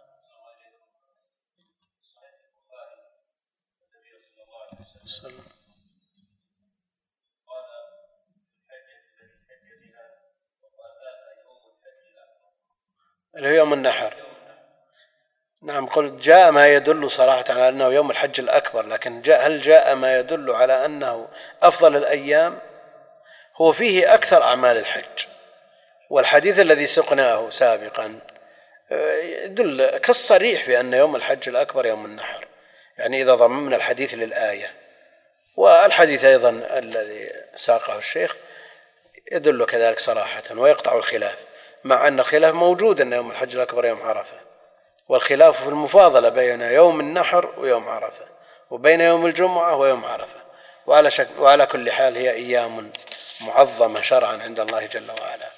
اللي هو يوم النحر. نعم. قلت جاء ما يدل صراحة على أنه يوم الحج الأكبر، لكن هل جاء ما يدل على أنه أفضل الأيام؟ هو فيه أكثر أعمال الحج، والحديث الذي سقناه سابقا يدل كالصريح بأن يوم الحج الأكبر يوم النحر، يعني إذا ضممنا الحديث للآية، والحديث أيضا الذي ساقه الشيخ يدل كذلك صراحة ويقطع الخلاف، مع أن الخلاف موجود أن يوم الحج الأكبر يوم عرفة، والخلاف في المفاضلة بين يوم النحر ويوم عرفة، وبين يوم الجمعة ويوم عرفة. وعلى كل حال هي أيام معظمة شرعا عند الله جل وعلا.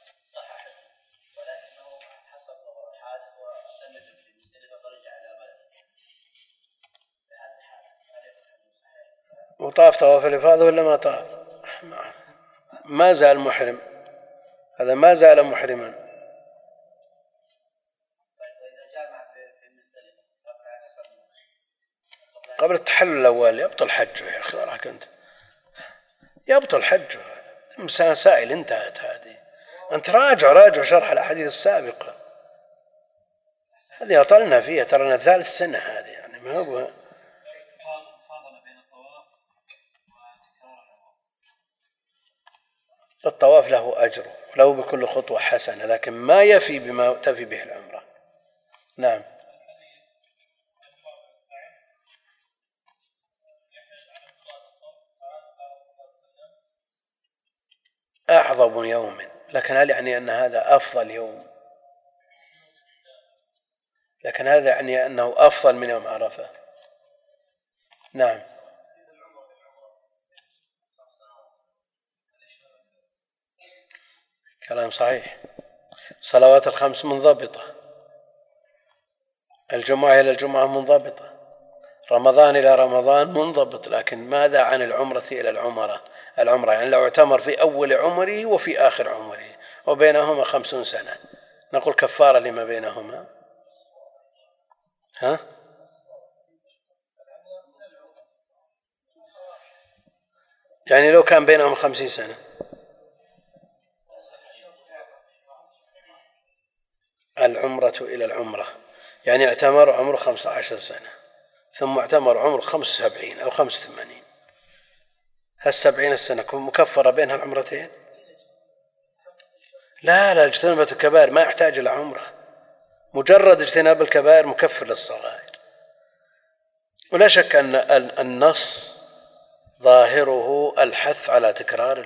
وطاف طواف الإفاضة ولا ما طاف؟ ما زال محرم، هذا ما زال محرما. قبل التحلل الأول يبطل حجه يا أخي، وراك أنت يبطل حجه. مسائل انتهت هذه. أنت راجع شرح الأحاديث السابقة، هذه أطلنا فيها، ترى 3 سنة هذه، يعني ما هو الطواف له أجر ولو بكل خطوة حسنة، لكن ما يفي بما تفي به العمرة. نعم. أعظم يوم، لكن هل يعني أن هذا أفضل يوم؟ لكن هذا يعني أنه أفضل من يوم عرفة. نعم. كلام صحيح. الصلوات الخمس منضبطة، الجمعة إلى الجمعة منضبطة، رمضان إلى رمضان منضبط، لكن ماذا عن العمرة إلى العمرة يعني لو اعتمر في أول عمره وفي آخر عمره وبينهما 50 سنة نقول كفارة لما بينهما؟ يعني لو كان بينهم 50 سنة العمرة إلى العمرة، يعني اعتمر عمره 15 سنة ثم اعتمر عمره 75 أو 85، هال70 السنة مكفرة بينها العمرتين؟ لا اجتنبت الكبائر ما يحتاج إلى عمرة، مجرد اجتناب الكبائر مكفر للصغائر. ولا شك أن النص ظاهره الحث على تكرار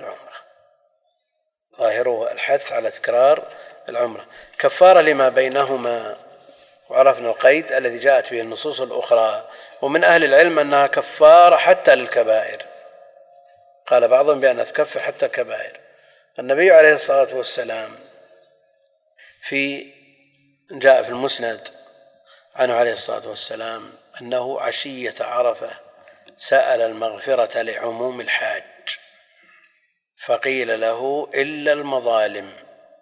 العمرة، كفارة لما بينهما. وعرفنا القيد الذي جاءت به النصوص الأخرى، ومن أهل العلم أنها كفارة حتى للكبائر، قال بعضهم بأنها تكفر حتى الكبائر. النبي عليه الصلاة والسلام جاء في المسند عنه عليه الصلاة والسلام أنه عشية عرفة سأل المغفرة لعموم الحاج فقيل له إلا المظالم،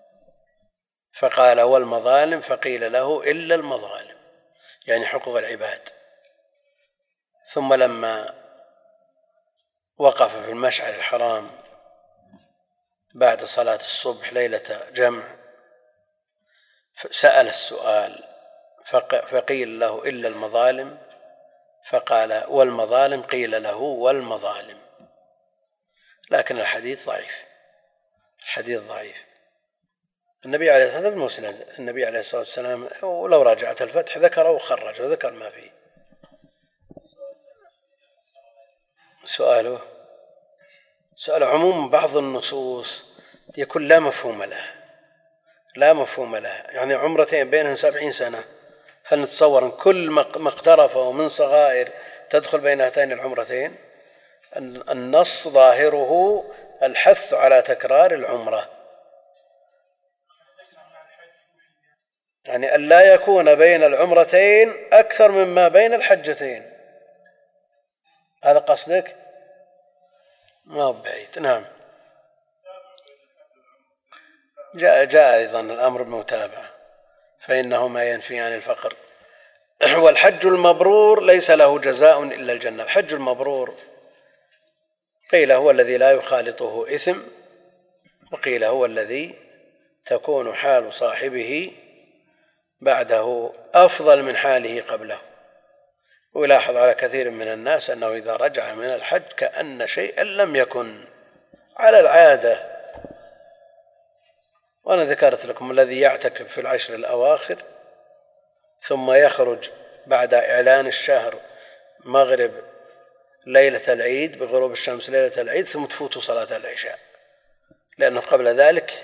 فقال والمظالم فقيل له إلا المظالم، يعني حقوق العباد. ثم لما وقف في المشعر الحرام بعد صلاة الصبح ليلة جمع سأل السؤال فقيل له إلا المظالم، فقال والمظالم قيل له والمظالم، لكن الحديث ضعيف. النبي عليه الصلاة والسلام المسند النبي عليه الصلاة والسلام ولو راجعت الفتح ذكر وخرج وذكر ما فيه. سؤال عموم بعض النصوص يكون لا مفهوم له، يعني عمرتين بينهم 70 سنة، هل نتصور أن كل ما اقترفه من صغائر تدخل بين هاتين العمرتين؟ النص ظاهره الحث على تكرار العمرة، يعني أن لا يكون بين العمرتين أكثر مما بين الحجتين، هذا قصدك؟ ما هو بعيد. نعم. جاء أيضا الأمر بالمتابعة فإنهما ينفيان الفقر. والحج المبرور ليس له جزاء إلا الجنة. الحج المبرور قيل هو الذي لا يخالطه إثم، وقيل هو الذي تكون حال صاحبه بعده أفضل من حاله قبله. ويلاحظ على كثير من الناس أنه إذا رجع من الحج كأن شيئا لم يكن على العادة. وأنا ذكرت لكم الذي يعتكف في العشر الأواخر ثم يخرج بعد إعلان الشهر مغرب ليلة العيد بغروب الشمس ليلة العيد ثم تفوت صلاة العشاء، لأنه قبل ذلك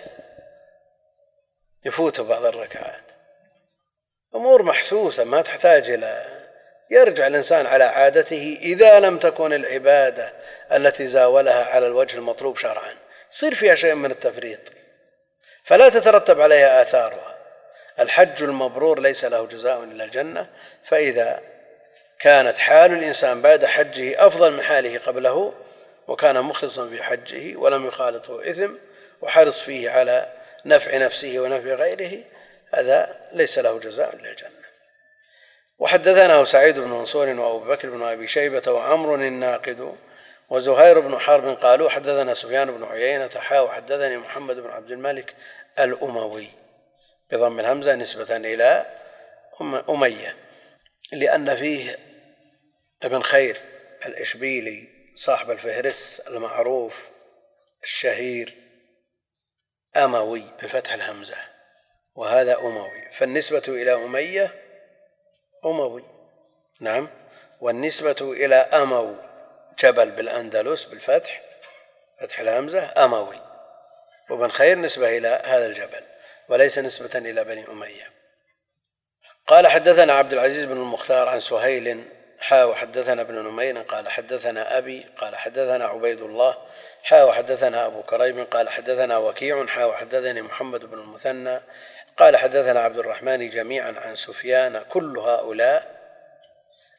يفوت بعض الركعات. أمور محسوسة ما تحتاج إلى يرجع الإنسان على عادته إذا لم تكن العبادة التي زاولها على الوجه المطلوب شرعا يصير فيها شيء من التفريط فلا تترتب عليها آثارها. الحج المبرور ليس له جزاء إلا الجنة، فإذا كانت حال الإنسان بعد حجه أفضل من حاله قبله وكان مخلصا في حجه ولم يخالطه إثم وحرص فيه على نفع نفسه ونفع غيره، هذا ليس له جزاء إلا الجنة. وحدثنا سعيد بن منصور وأبو بكر بن أبي شيبة وعمر الناقد وزهير بن حرب قالوا حدثنا سفيان بن عيينة وحدثني محمد بن عبد الملك الأموي بضم الهمزة نسبة إلى أمية، لأن فيه ابن خير الإشبيلي صاحب الفهرس المعروف الشهير أموي بفتح الهمزة، وهذا أموي، فالنسبة إلى أمية أموي. نعم. والنسبة إلى أمو جبل بالأندلس بالفتح فتح الهمزة أموي، وابن خير نسبة إلى هذا الجبل وليس نسبة إلى بني أمية. قال حدثنا عبد العزيز بن المختار عن سهيل وحدثنا ابن نمير قال حدثنا أبي قال حدثنا عبيد الله وحدثنا أبو كريب قال حدثنا وكيع وحدثني محمد بن المثنى قال حدثنا عبد الرحمن جميعا عن سفيان كل هؤلاء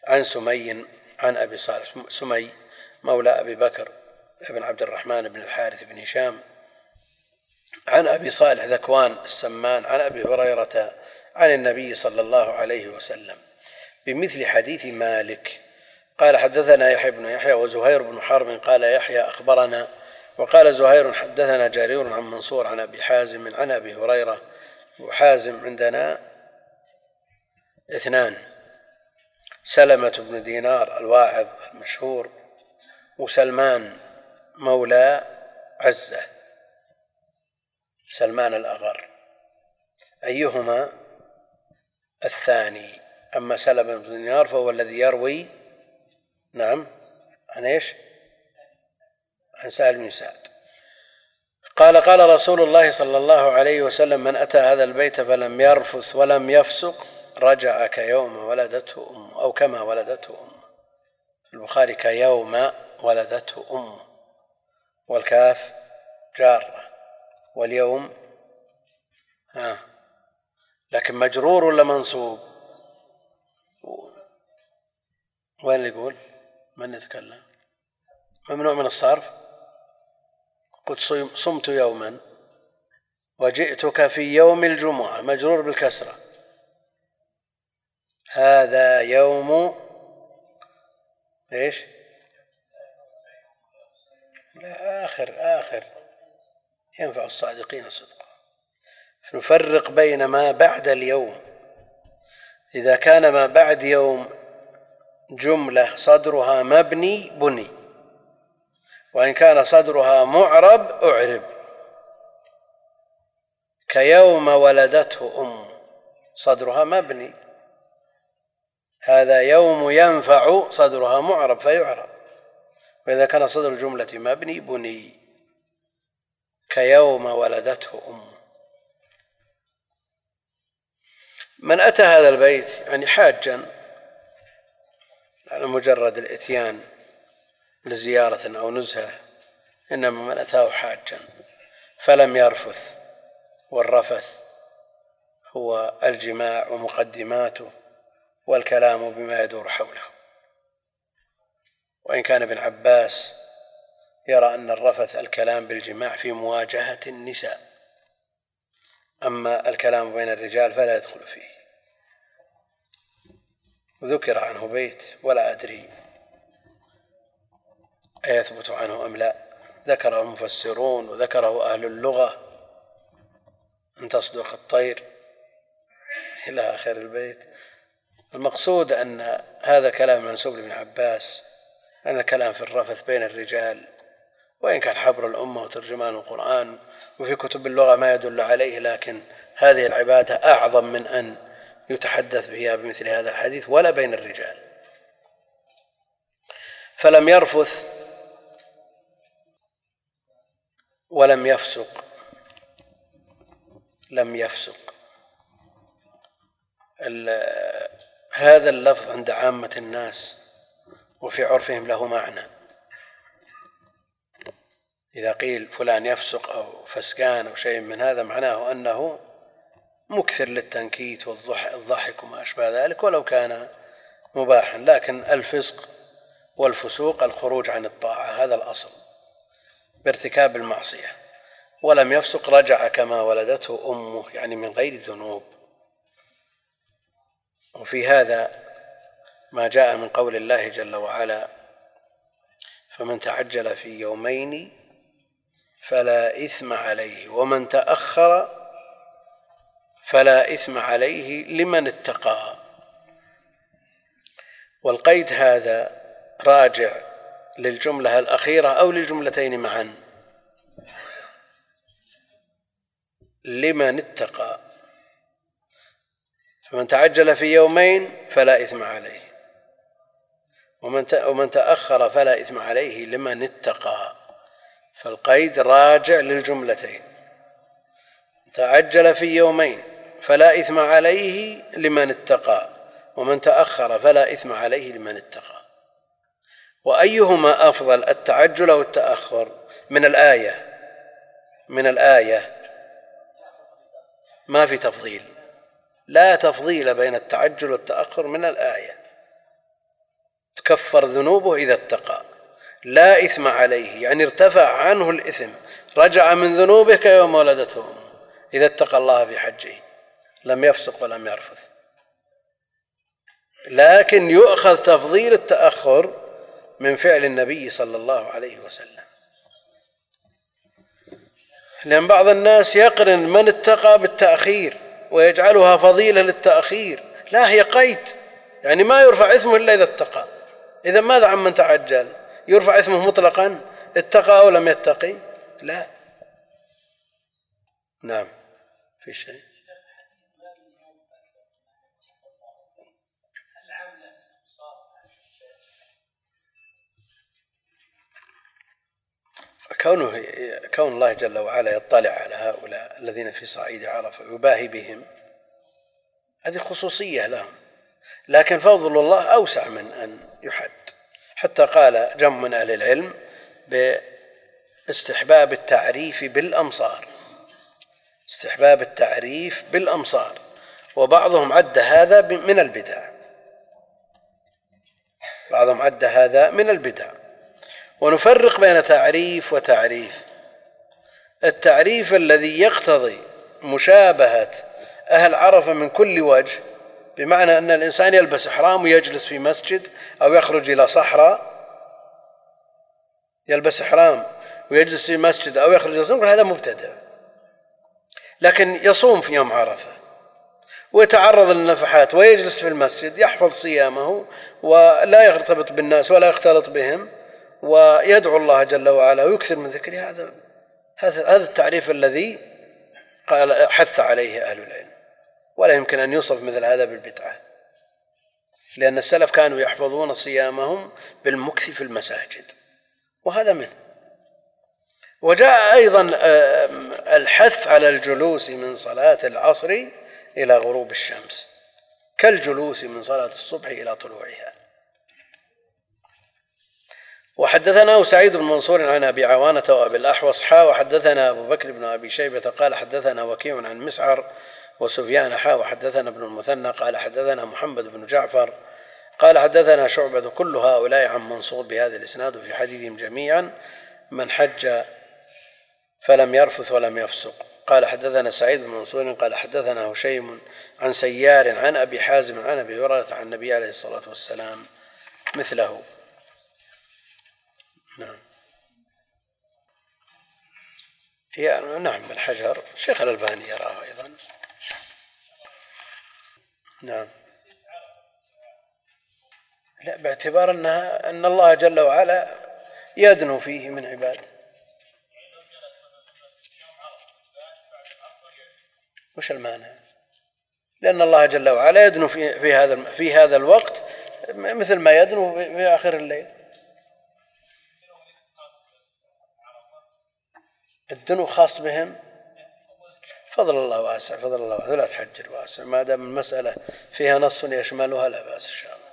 عن سمي عن أبي صالح. سمي مولى أبي بكر بن عبد الرحمن بن الحارث بن هشام عن أبي صالح ذكوان السمان عن أبي هريرة عن النبي صلى الله عليه وسلم بمثل حديث مالك. قال حدثنا يحيى بن يحيى وزهير بن حرب قال يحيى أخبرنا، وقال زهير حدثنا جرير عن منصور عن أبي حازم عن أبي هريرة. وحازم عندنا اثنان: سلمة بن دينار الواعظ المشهور، وسلمان مولى عزة، سلمان الأغر، أيهما الثاني؟ أما سلمة بن دينار فهو الذي يروي عن إيش؟ عن سهل بن سعد. قال قال رسول الله صلى الله عليه وسلم: من أتى هذا البيت فلم يرفث ولم يفسق رجع كيوم ولدته أمه، أو كما ولدته أمه. في البخاري كيوم ولدته أمه، والكاف جارة، واليوم لكن مجرور ولا منصوب؟ وين اللي يقول؟ من يتكلم؟ ممنوع من الصرف. قلت صمت يوما وجئتك في يوم الجمعة، مجرور بالكسرة. هذا يوم ايش؟ لا، آخر ينفع الصادقين صدقا. نفرق بين ما بعد اليوم. إذا كان ما بعد يوم جملة صدرها مبني بني، وإن كان صدرها معرب أعرب. كيوم ولدته أم صدرها مبني، هذا يوم ينفع صدرها معرب فيعرب. وإذا كان صدر الجملة مبني بني. كيوم ولدته أم. من أتى هذا البيت يعني حاجا على مجرد الإتيان لزيارة أو نزهة، إنما من أتاه حاجا فلم يرفث، والرفث هو الجماع ومقدماته والكلام بما يدور حوله. وإن كان ابن عباس يرى أن الرفث الكلام بالجماع في مواجهة النساء، أما الكلام بين الرجال فلا يدخل فيه. ذكر عنه بيت ولا أدري أيثبت عنه أم لا، ذكره المفسرون وذكره أهل اللغة: أن تصدق الطير إلى آخر البيت. المقصود أن هذا كلام منسوب لابن عباس، أن الكلام في الرفث بين الرجال، وإن كان حبر الأمة وترجمان القرآن وفي كتب اللغة ما يدل عليه، لكن هذه العبادة أعظم من أن يتحدث بها بمثل هذا الحديث ولا بين الرجال. فلم يرفث ولم يفسق. لم يفسق، هذا اللفظ عند عامة الناس وفي عرفهم له معنى. إذا قيل فلان يفسق أو فسقان أو شيء من هذا، معناه أنه مكثر للتنكيت والضحك وما أشبه ذلك، ولو كان مباحا. لكن الفسق والفسوق الخروج عن الطاعة، هذا الأصل بارتكاب المعصية. ولم يفسق رجع كما ولدته أمه، يعني من غير ذنوب. وفي هذا ما جاء من قول الله جل وعلا: فمن تعجل في يومين فلا إثم عليه ومن تأخر فلا إثم عليه لمن اتقى. والقيد هذا راجع للجملة الأخيرة أو للجملتين معا. لمن اتقى، فمن تعجل في يومين فلا إثم عليه، ومن تأخر فلا إثم عليه لمن اتقى. فالقيد راجع للجملتين: تعجل في يومين فلا إثم عليه لمن اتقى، ومن تأخر فلا إثم عليه لمن اتقى. وأيهما أفضل، التعجل أو التأخر؟ من الآية ما في تفضيل، لا تفضيل بين التعجل والتأخر من الآية. تكفر ذنوبه إذا اتقى، لا إثم عليه، يعني ارتفع عنه الإثم، رجع من ذنوبه كيوم ولدته أمه إذا اتقى الله في حجه، لم يفسق ولم يرفث. لكن يؤخذ تفضيل التأخر من فعل النبي صلى الله عليه وسلم، لأن بعض الناس يقرن من اتقى بالتأخير ويجعلها فضيلة للتأخير، لا، هي قيد، يعني ما يرفع اسمه إلا إذا اتقى. إذا ماذا عن من تعجل؟ يرفع اسمه مطلقا اتقى أو لم يتقي؟ لا. نعم، في شيء. كون الله جل وعلا يطلع على هؤلاء الذين في صعيد عرفة ويباهي بهم، هذه خصوصية لهم، لكن فضل الله أوسع من أن يحد. حتى قال جمع من أهل العلم باستحباب التعريف بالأمصار، استحباب التعريف بالأمصار، وبعضهم عد هذا من البدع، بعضهم عد هذا من البدع. ونفرق بين تعريف وتعريف. التعريف الذي يقتضي مشابهة أهل عرفة من كل وجه، بمعنى أن الإنسان يلبس إحرام ويجلس في مسجد أو يخرج إلى صحراء، يلبس إحرام ويجلس في مسجد أو يخرج إلى صحراء، هذا مبتدع. لكن يصوم في يوم عرفة ويتعرض للنفحات ويجلس في المسجد، يحفظ صيامه ولا يرتبط بالناس ولا يختلط بهم ويدعو الله جل وعلا ويكثر من ذكره، هذا التعريف الذي قال حث عليه أهل العلم، ولا يمكن أن يوصف مثل هذا بالبدعة، لأن السلف كانوا يحفظون صيامهم بالمكث في المساجد، وهذا منه. وجاء أيضا الحث على الجلوس من صلاة العصر إلى غروب الشمس كالجلوس من صلاة الصبح إلى طلوعها. وحدثنا سعيد بن منصور عن أبي عوانة وأبي الأحوص وحدثنا أبو بكر بن أبي شيبة قال حدثنا وكيع عن مسعر وسفيان وحدثنا ابن المثنى قال حدثنا محمد بن جعفر قال حدثنا شعبة، كل هؤلاء عن منصور بهذا الإسناد، في حديثهم جميعا من حج فلم يرفث ولم يفسق. قال حدثنا سعيد بن منصور قال حدثنا هشيم عن سيار عن أبي حازم عن أبي هريرة عن النبي عليه الصلاة والسلام مثله. نعم. نعم، بالحجر الشيخ الألباني يراه أيضا. نعم، لا، باعتبار أن الله جل وعلا يدنو فيه من عباده. وش المانع؟ لأن الله جل وعلا يدنو في هذا الوقت مثل ما يدنو في آخر الليل. الدنو خاص بهم، فضل الله واسع، فضل الله واسع، لا تحجر واسع، ما دام المسألة فيها نص يشملها لا بأس إن شاء الله.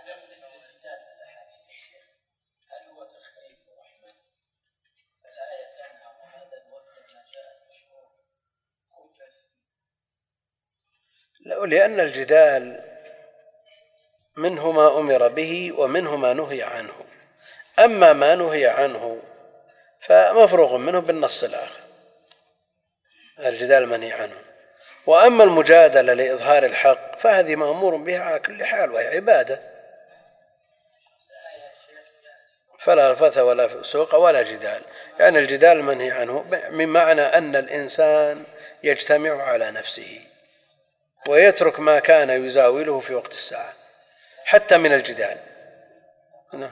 لا، لأن الجدال منه ما أمر به ومنه ما نهي عنه، أما ما نهي عنه فمفروغ منه بالنص الآخر، الجدال منهي عنه. وأما المجادلة لإظهار الحق فهذه مأمور بها على كل حال، وهي عبادة، فلا رفث ولا فسوق ولا جدال. يعني الجدال منهي عنه من معنى أن الإنسان يجتمع على نفسه ويترك ما كان يزاوله في وقت الساعة حتى من الجدال. نعم.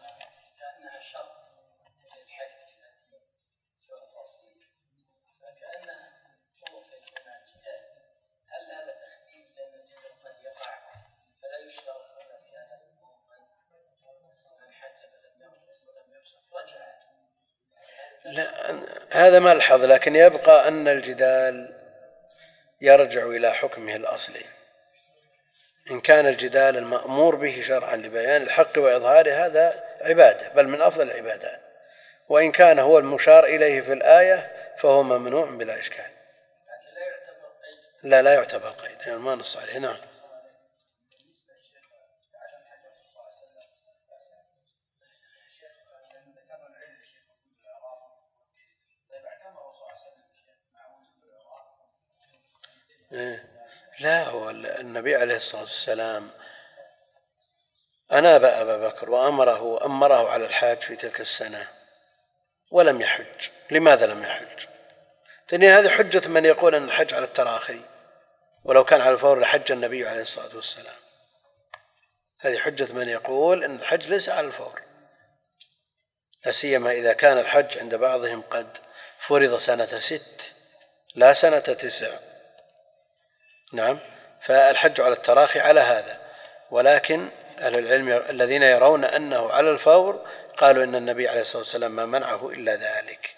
لا، هذا ملحظ، لكن يبقى أن الجدال يرجع إلى حكمه الأصلي. إن كان الجدال المأمور به شرعا لبيان الحق وإظهاره هذا عبادة، بل من أفضل العبادات، وإن كان هو المشار إليه في الآية فهو ممنوع بلا إشكال. لا يعتبر قيد، يعني ما نص عليه. نعم. لا، هو النبي عليه الصلاة والسلام أناب أبا بكر وأمره على الحاج في تلك السنة ولم يحج. لماذا لم يحج؟ تاني هذه حجة من يقول أن الحج على التراخي، ولو كان على الفور لحج النبي عليه الصلاة والسلام. هذه حجة من يقول أن الحج ليس على الفور، لا سيما إذا كان الحج عند بعضهم قد فرض سنة 6 لا سنة 9. نعم، فالحج على التراخي على هذا. ولكن أهل العلم الذين يرون أنه على الفور قالوا إن النبي عليه الصلاة والسلام ما منعه إلا ذلك.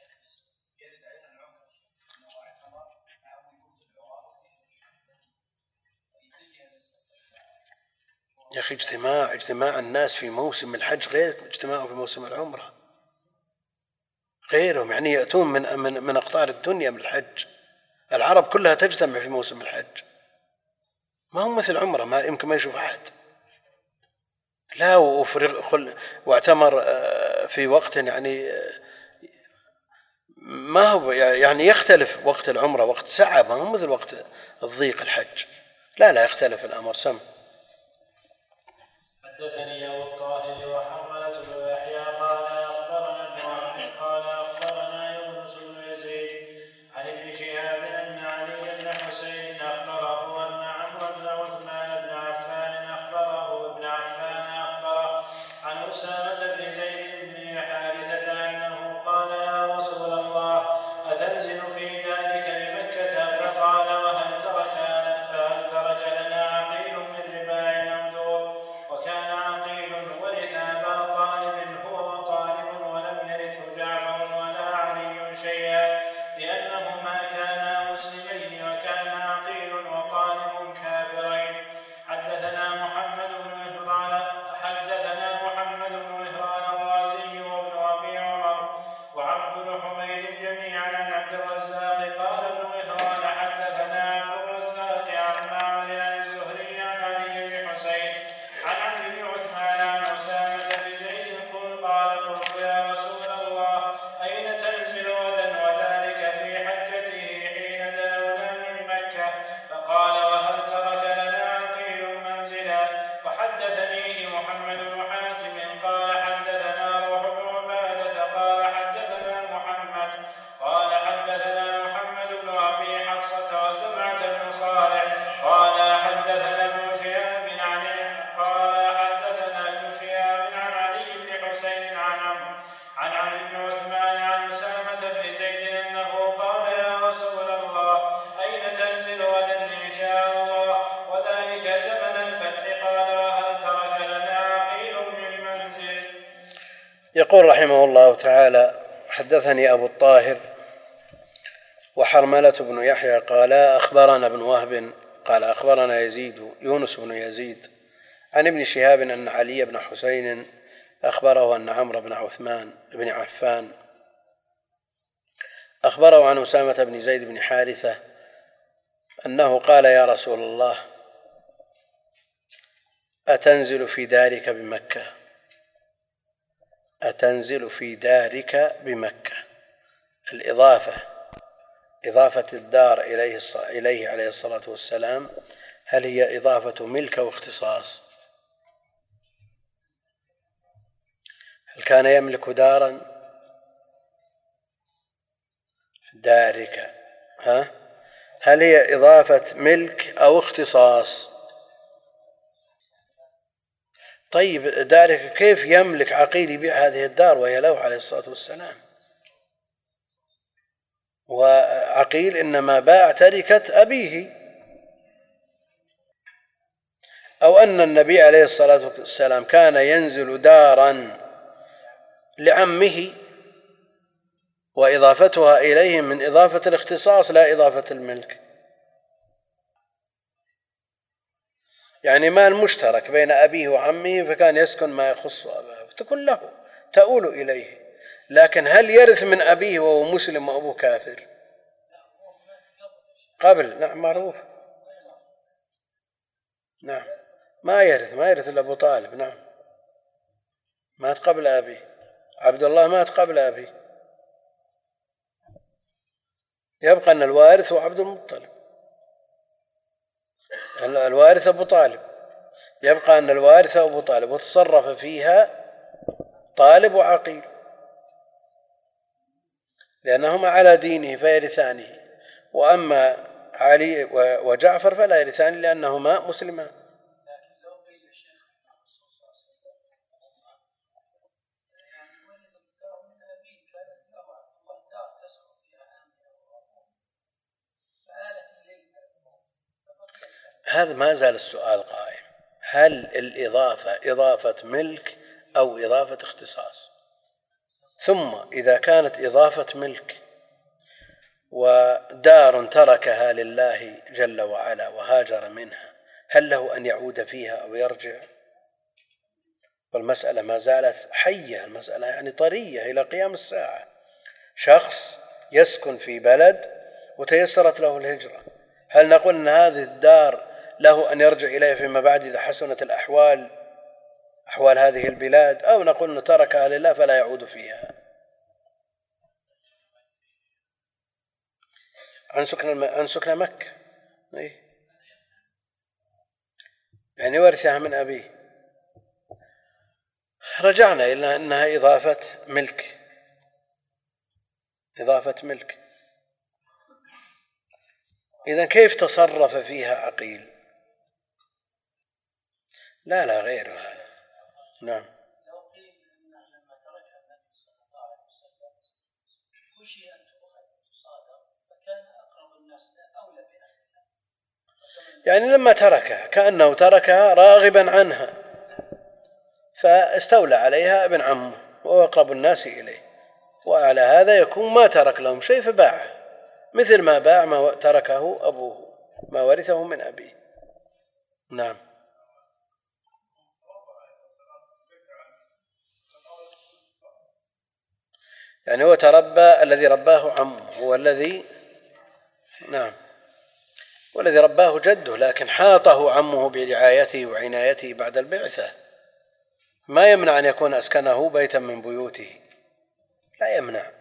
يا أخي اجتماع الناس في موسم الحج غير اجتماعهم في موسم العمرة، غيرهم يعني يأتون من أقطار الدنيا من الحج. العرب كلها تجتمع في موسم الحج، ما هم مثل عمرة ما يمكن ما يشوف أحد. لا، واعتمر في وقت يعني ما هو يعني يختلف وقت العمرة، وقت سعة، ما هو مثل وقت الضيق الحج. لا يختلف الأمر. سم. حدثني أبو الطاهر وحرملة بن يحيى قال أخبرنا ابن وهب قال أخبرنا يونس بن يزيد عن ابن شهاب أن علي بن حسين أخبره أن عمرو بن عثمان بن عفان أخبره عن أسامة بن زيد بن حارثة أنه قال يا رسول الله أتنزل في ذلك بمكة؟ فقال وهل ترك لنا عقيل من رباع أو دور؟ وكان عقيل ورث أبا طالب هو وطالب ولم يرث جعفر ولا علي شيئا لأنهما كانا مسلمين، وكان عقيل وطالب كافرين. حدثنا محمد بن مهران الرازي وابن أبي عمر وعبد الحميد جميعا عن عبد الرزاق قال ابن مهران حدثنا عبد الرزاق عن معمر عن الزهري عن علي بن حسين عن عمرو بن عثمان عن أسامة بن زيد قال قلت يا رسول الله أين تنزل غدا؟ وذلك في حجته حين دنونا من مكة. فقال وهل ترك لنا عقيل منزلا؟ وحدثنيه محمد بن حاتم قال حدثنا روح بن عبادة قال حدثنا محمد بن أبي حفصة وزمعة بن صالح قال حدثنا ابن شهاب عن علي بن حسين عن عمرو بن عثمان عن أسامة بن زيد أنه قال يا رسول الله أين تنزل غدا إن شاء الله؟ وذلك زمن الفتح. قال وهل ترك لنا عقيل من منزل؟ يقول رحمه الله تعالى حدثني أبو الطاهر وحرملة بن يحيى قال أخبرنا ابن وهب قال أخبرنا يونس بن يزيد عن ابن شهاب أن علي بن حسين أخبره أن عمرو بن عثمان بن عفان أخبره عن أسامة بن زيد بن حارثة أنه قال يا رسول الله أتنزل في دارك بمكة؟ أتنزل في دارك بمكة. إضافة الدار إليه عليه الصلاة والسلام هل هي إضافة ملك واختصاص؟ هل كان يملك دارا في دارك؟ هل هي إضافة ملك أو اختصاص؟ طيب دارك كيف يملك عقيل يبيع هذه الدار وهي له عليه الصلاة والسلام؟ وعقيل إنما باع تركة أبيه، أو أن النبي عليه الصلاة والسلام كان ينزل دارا لعمه وإضافتها إليه من إضافة الاختصاص لا إضافة الملك، يعني مال مشترك بين أبيه وعمه فكان يسكن ما يخص أباه تكون له تؤول إليه. لكن هل يرث من أبيه وهو مسلم وأبوه كافر؟ قبل، نعم معروف، نعم ما يرث إلا أبو طالب، نعم مات قبل أبيه، عبد الله مات قبل أبيه، يبقى أن الوارث هو عبد المطلب. الوارث أبو طالب، يبقى أن الوارث أبو طالب وتصرف فيها طالب وعقيل لأنهما على دينه فيرثانه، وأما علي وجعفر فلا يرثان لأنهما مسلمان. هذا ما زال السؤال قائم، هل الإضافة إضافة ملك أو إضافة اختصاص؟ ثم إذا كانت إضافة ملك ودار تركها لله جل وعلا وهاجر منها، هل له أن يعود فيها أو يرجع؟ والمسألة ما زالت حية، المسألة يعني طرية إلى قيام الساعة. شخص يسكن في بلد وتيسرت له الهجرة، هل نقول أن هذه الدار له أن يرجع إليها فيما بعد إذا حسنت أحوال هذه البلاد، أو نقول أنه تركها لله فلا يعود فيها؟ عن سكن مكة يعني ورثها من أبيه. رجعنا إلى أنها إضافة ملك. إذن كيف تصرف فيها عقيل؟ لا غير هذا. نعم. يعني لما تركها كأنه تركها راغبا عنها، فاستولى عليها ابن عمه وهو أقرب الناس إليه، وعلى هذا يكون ما ترك لهم شيء فباعه، مثل ما باع ما تركه أبوه، ما ورثه من أبيه. نعم. يعني هو تربى، الذي رباه عمه هو الذي والذي رباه جده، لكن حاطه عمه برعايته وعنايته بعد البعثة. ما يمنع أن يكون أسكنه بيتا من بيوته، لا يمنع.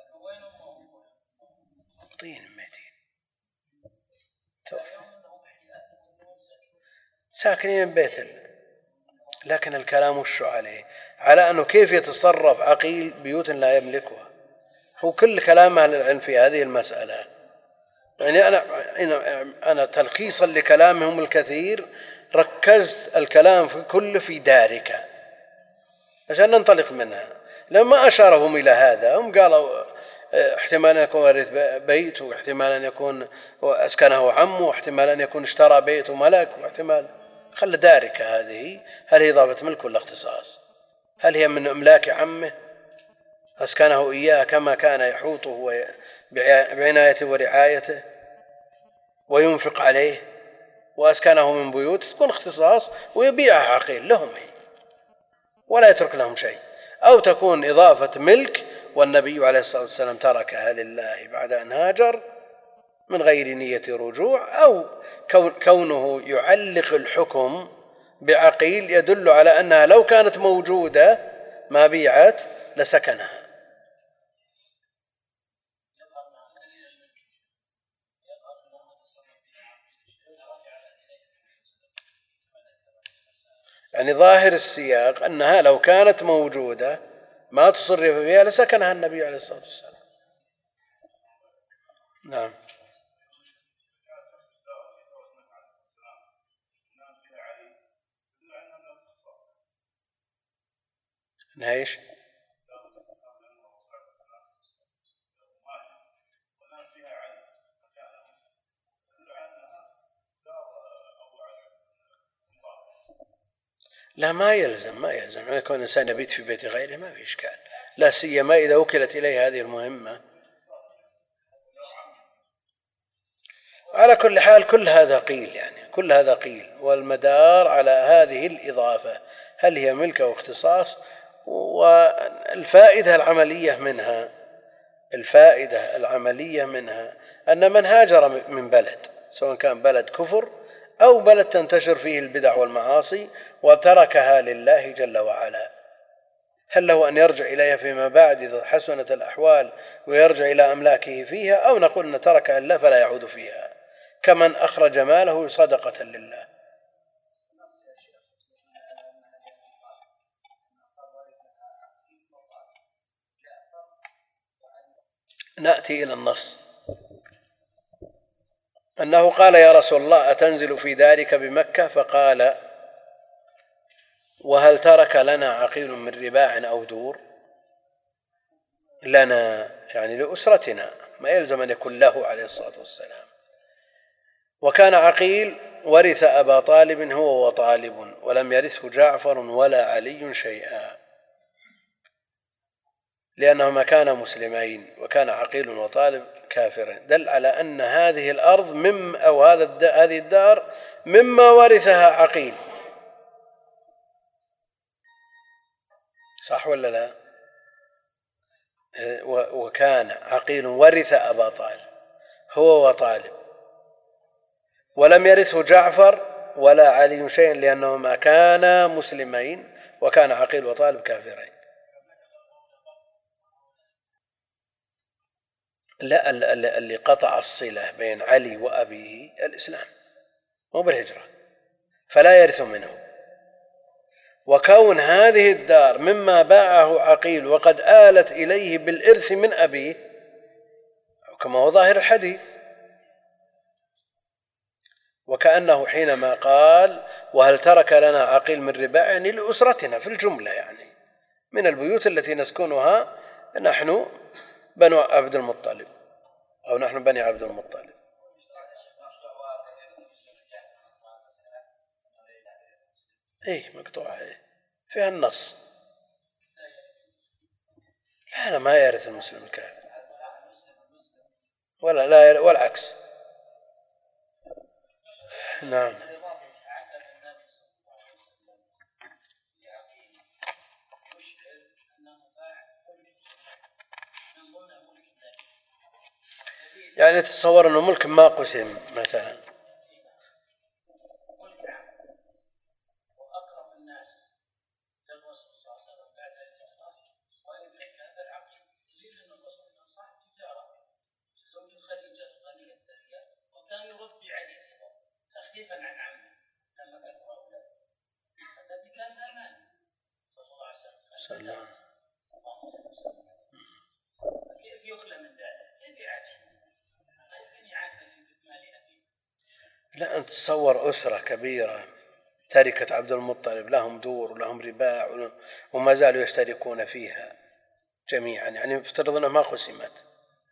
ساكنين بيت، لكن الكلام وش على أنه كيف يتصرف عقيل بيوت لا يملكها. هو كل كلام أهل العلم في هذه المسألة، يعني أنا تلخيصا لكلامهم الكثير ركزت الكلام كله في دارك عشان ننطلق منها. لما أشارهم إلى هذا هم قالوا احتمال أن يكون ورث بيت، واحتمال أن يكون أسكنه عمه، واحتمال أن يكون اشترى بيت وملك، واحتمال. خل دارك هذه، هل هي إضافة ملك ولا اختصاص؟ هل هي من أملاك عمه أسكنه إياه كما كان يحوطه بعنايته ورعايته وينفق عليه، وأسكنه من بيوت، تكون اختصاص ويبيعها عقيل لهم هي ولا يترك لهم شيء، أو تكون إضافة ملك والنبي عليه الصلاة والسلام تركها لله بعد أن هاجر من غير نية رجوع، أو كونه يعلق الحكم بعقيل يدل على أنها لو كانت موجودة ما بيعت لسكنها. يعني ظاهر السياق أنها لو كانت موجودة ما تصرف فيها لسكنها النبي عليه الصلاة والسلام. نعم. نعيش. لا ما يلزم أن يكون الإنسان يبيت في بيت غيره، ما في إشكال، لا سيما إذا وكلت إليه هذه المهمة. على كل حال كل هذا قيل والمدار على هذه الإضافة، هل هي ملك أو اختصاص؟ والفائدة العملية منها أن من هاجر من بلد، سواء كان بلد كفر أو بلد تنتشر فيه البدع والمعاصي وتركها لله جل وعلا، هل له أن يرجع إليها فيما بعد إذا حسنت الأحوال ويرجع إلى أملاكه فيها، أو نقول أن تركها لله فلا يعود فيها؟ كمن أخرج ماله صدقة لله. نأتي إلى النص أنه قال يا رسول الله أتنزل في ذلك بمكة؟ فقال وهل ترك لنا عقيل من رباع أو دور؟ لنا يعني لأسرتنا، ما يلزم أن يكون له عليه الصلاة والسلام. وكان عقيل ورث أبا طالب هو وطالب، ولم يرثه جعفر ولا علي شيئا، لأنهما كانا مسلمين، وكان عقيل وطالب كافرين. دل على أن هذه الأرض أو هذه الدار مما ورثها عقيل، صح ولا لا؟ وكان عقيل ورث أبا طالب هو وطالب، ولم يرثه جعفر ولا علي شيئا، لأنهما كانا مسلمين، وكان عقيل وطالب كافرين. لا، اللي قطع الصلة بين علي وأبيه الإسلام مو بالهجرة، فلا يرث منه. وكون هذه الدار مما باعه عقيل وقد آلت إليه بالإرث من أبيه، كما هو ظاهر الحديث، وكأنه حينما قال وهل ترك لنا عقيل من رباع، يعني لأسرتنا في الجملة، يعني من البيوت التي نسكنها نحن بنو عبد المطلب، أو نحن بني عبد المطلب. إيه مقطوعة، إيه فيها النص. لا ما يرث المسلم الكافر، ولا والعكس. نعم. يعني تتصور أنه ملك ما قسم مثلا، كيف يخلى من ذلك؟ كيف يعاجل؟ لا أنت تصور أسرة كبيرة تركة عبد المطلب، لهم دور ولهم رباع وما زالوا يشتركون فيها جميعا، يعني افترض أنها ما قسمت.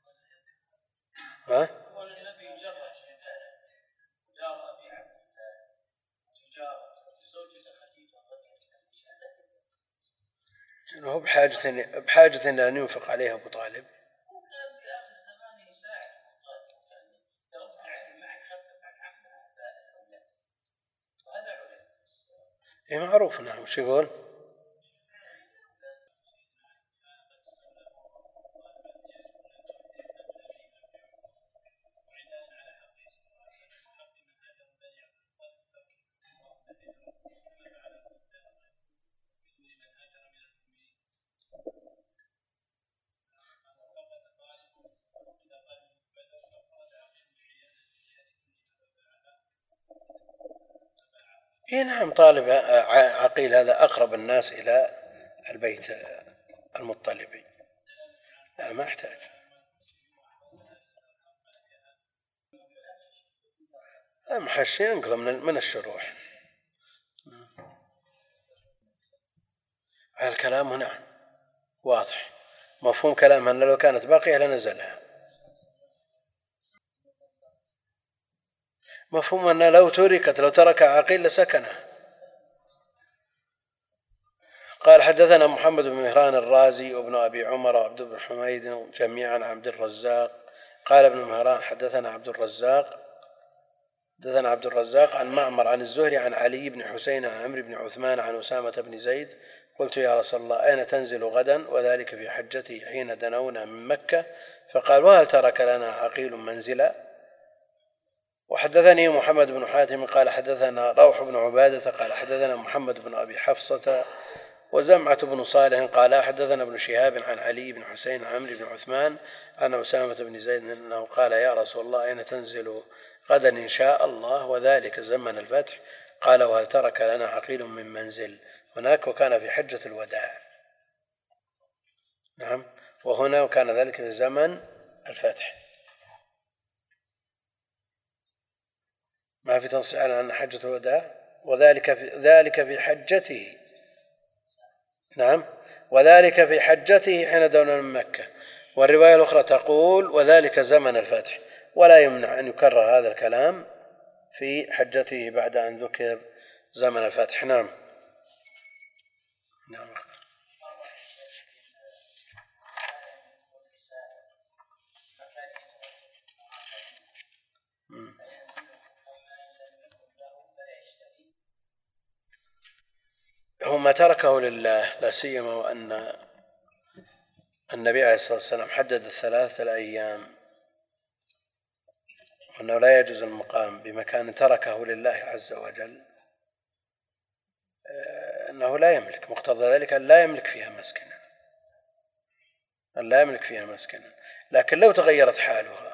ها؟ هو بحاجة إلى أن ينفق عليها أبو طالب. إيه معروف. نعم. وش يقول؟ إيه نعم. طالب عقيل هذا أقرب الناس إلى البيت المطلبي، لا ما أحتاج. محشي ينقل من الشروح. الكلام هنا واضح، مفهوم كلامها أن لو كانت باقية لنزلها، مفهوم أن لو ترك عقيل لسكنها. قال حدثنا محمد بن مهران الرازي وابن أبي عمر وعبد بن حميد جميعا عن عبد الرزاق. قال ابن مهران حدثنا عبد الرزاق عن معمر عن الزهري عن علي بن حسين عن عمرو بن عثمان عن أسامة بن زيد قلت يا رسول الله أين تنزل غدا؟ وذلك في حجته حين دنونا من مكة. فقال وهل ترك لنا عقيل منزلا؟ وحدثني محمد بن حاتم قال حدثنا روح بن عبادة قال حدثنا محمد بن أبي حفصة وزمعة بن صالح قال حدثنا ابن شهاب عن علي بن حسين عن عمرو بن عثمان عن أسامة بن زيد أنه قال يا رسول الله أين تنزل غدا إن شاء الله وذلك زمن الفتح. قال وهل ترك لنا عقيل من منزل هناك وكان في حجة الوداع. نعم. وهنا وكان ذلك في زمن الفتح، ما في تنصيص على أن حجة الوداع. وذلك في حجته. نعم. وذلك في حجته حين دون من مكة. والرواية الأخرى تقول وذلك زمن الفتح، ولا يمنع أن يكرر هذا الكلام في حجته بعد أن ذكر زمن الفتح. نعم. نعم. هو ما تركه لله، لا سيما وأن النبي عليه الصلاة والسلام حدد 3 أيام، وأنه لا يجوز المقام بمكان تركه لله عز وجل، أنه لا يملك، مقتضى ذلك أن لا يملك فيها مسكنا، لكن لو تغيرت حالها،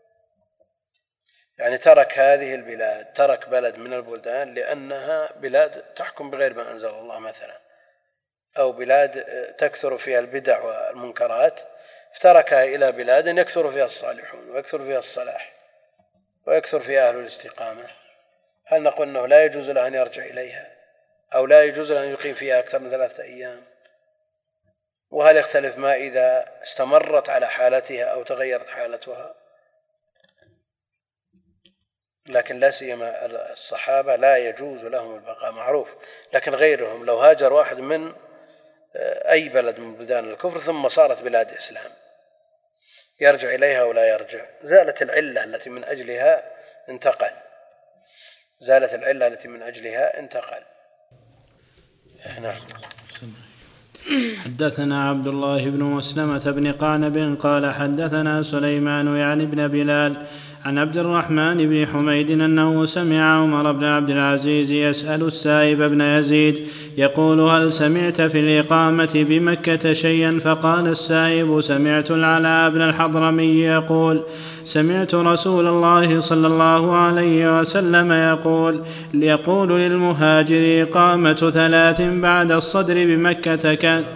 يعني ترك هذه البلاد، ترك بلد من البلدان لأنها بلاد تحكم بغير ما أنزل الله مثلا، أو بلاد تكثر فيها البدع والمنكرات، فتركها إلى بلاد يكثر فيها الصالحون ويكثر فيها الصلاح ويكثر فيها أهل الاستقامة، هل نقول أنه لا يجوز له أن يرجع إليها أو لا يجوز له أن يقيم فيها أكثر من 3 أيام؟ وهل يختلف ما إذا استمرت على حالتها أو تغيرت حالتها؟ لكن لا سيما الصحابة لا يجوز لهم البقاء، معروف، لكن غيرهم لو هاجر واحد من أي بلد من بلدان الكفر ثم صارت بلاد إسلام يرجع إليها ولا يرجع؟ زالت العلة التي من أجلها انتقل. نعم. حدثنا عبد الله بن مسلمة بن قعنب قال حدثنا سليمان يعني بن بلال عن عبد الرحمن بن حميد أنه سمع عمر بن عبد العزيز يسأل السائب بن يزيد يقول هل سمعت في الإقامة بمكة شيئا؟ فقال السائب سمعت العلاء بن الحضرمي يقول سمعت رسول الله صلى الله عليه وسلم يقول للمهاجر إقامة 3 بعد الصدر بمكة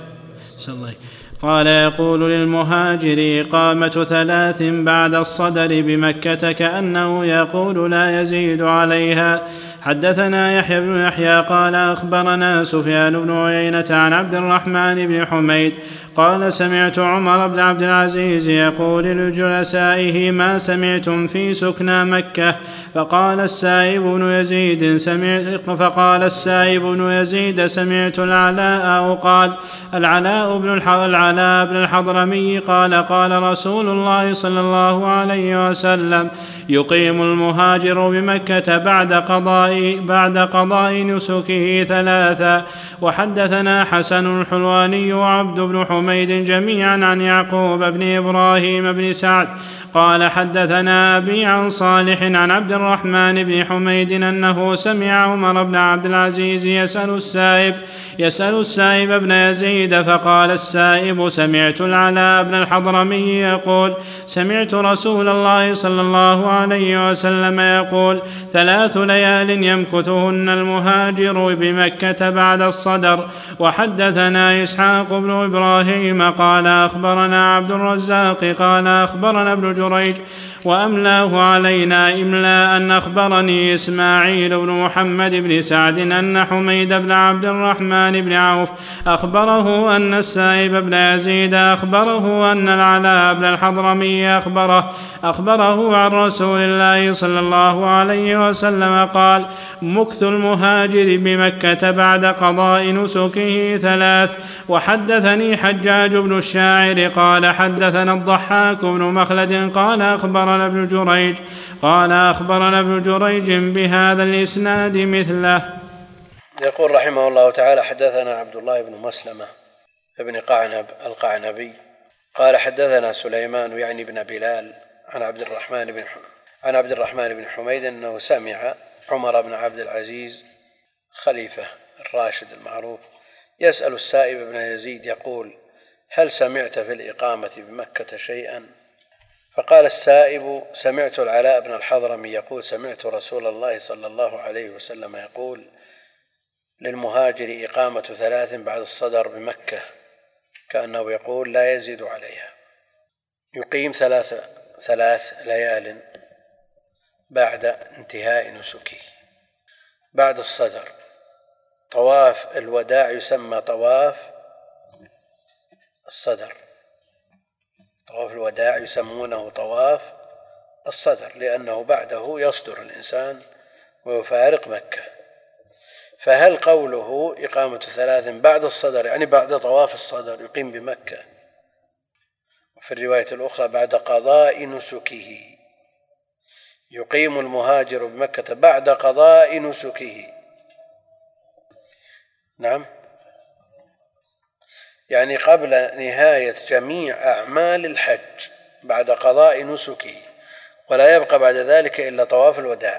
قال يقول للمهاجر إقامة 3 بعد الصدر بمكة كأنه يقول لا يزيد عليها. حدثنا يحيى بن يحيى قال أخبرنا سفيان بن عيينة عن عبد الرحمن بن حميد قال سمعت عمر بن عبد العزيز يقول لجلسائه ما سمعتم في سكنى مكة؟ فقال السائب بن يزيد سمعت العلاء، أو قال العلاء بن الحضرمي قال رسول الله صلى الله عليه وسلم يقيم المهاجر بمكة بعد قضاء نسكه 3. وحدثنا حسن الحلواني وعبد بن حميد جميعا عن يعقوب بن إبراهيم بن سعد قال حدثنا أبي عن صالح عن عبد الرحمن بن حميد أنه سمع عمر بن عبد العزيز يسأل السائب بن يزيد فقال السائب سمعت العلاء بن الحضرمي يقول سمعت رسول الله صلى الله عليه وسلم يقول 3 ليال يمكثهن المهاجر بمكة بعد الصدر. وحدثنا إسحاق بن إبراهيم قال أخبرنا عبد الرزاق قال أخبرنا ابن جريج وأملاه علينا إملاء أن أخبرني إسماعيل بن محمد بن سعد أن حميد بن عبد الرحمن بن عوف أخبره أن السائب بن يزيد أخبره أن العلاء بن الحضرمي أخبره عن رسول الله صلى الله عليه وسلم قال مكث المهاجر بمكة بعد قضاء نسكه 3. وحدثني حجاج بن الشاعر قال حدثنا الضحاك بن مخلد قال أخبرنا ابن جريج بهذا الإسناد مثله. يقول رحمه الله تعالى حدثنا عبد الله بن مسلمة ابن قعنب القعنبي قال حدثنا سليمان يعني بن بلال عن عبد الرحمن بن حميد أنه سمع عمر بن عبد العزيز خليفة الراشد المعروف يسأل السائب بن يزيد يقول هل سمعت في الإقامة بمكة شيئا؟ فقال السائب: سمعت العلاء بن الحضرمي يقول: سمعت رسول الله صلى الله عليه وسلم يقول: للمهاجر إقامة 3 بعد الصدر بمكة، كأنه يقول: لا يزيد عليها. يقيم 3 ليال بعد انتهاء نسكه. بعد الصدر طواف الوداع يسمى طواف الصدر، طواف الوداع يسمونه طواف الصدر، لأنه بعده يصدر الإنسان ويفارق مكة. فهل قوله إقامة 3 بعد الصدر يعني بعد طواف الصدر يقيم بمكة؟ وفي الرواية الأخرى بعد قضاء نسكه، يقيم المهاجر بمكة بعد قضاء نسكه. نعم، يعني قبل نهاية جميع أعمال الحج بعد قضاء نسكه، ولا يبقى بعد ذلك إلا طواف الوداع.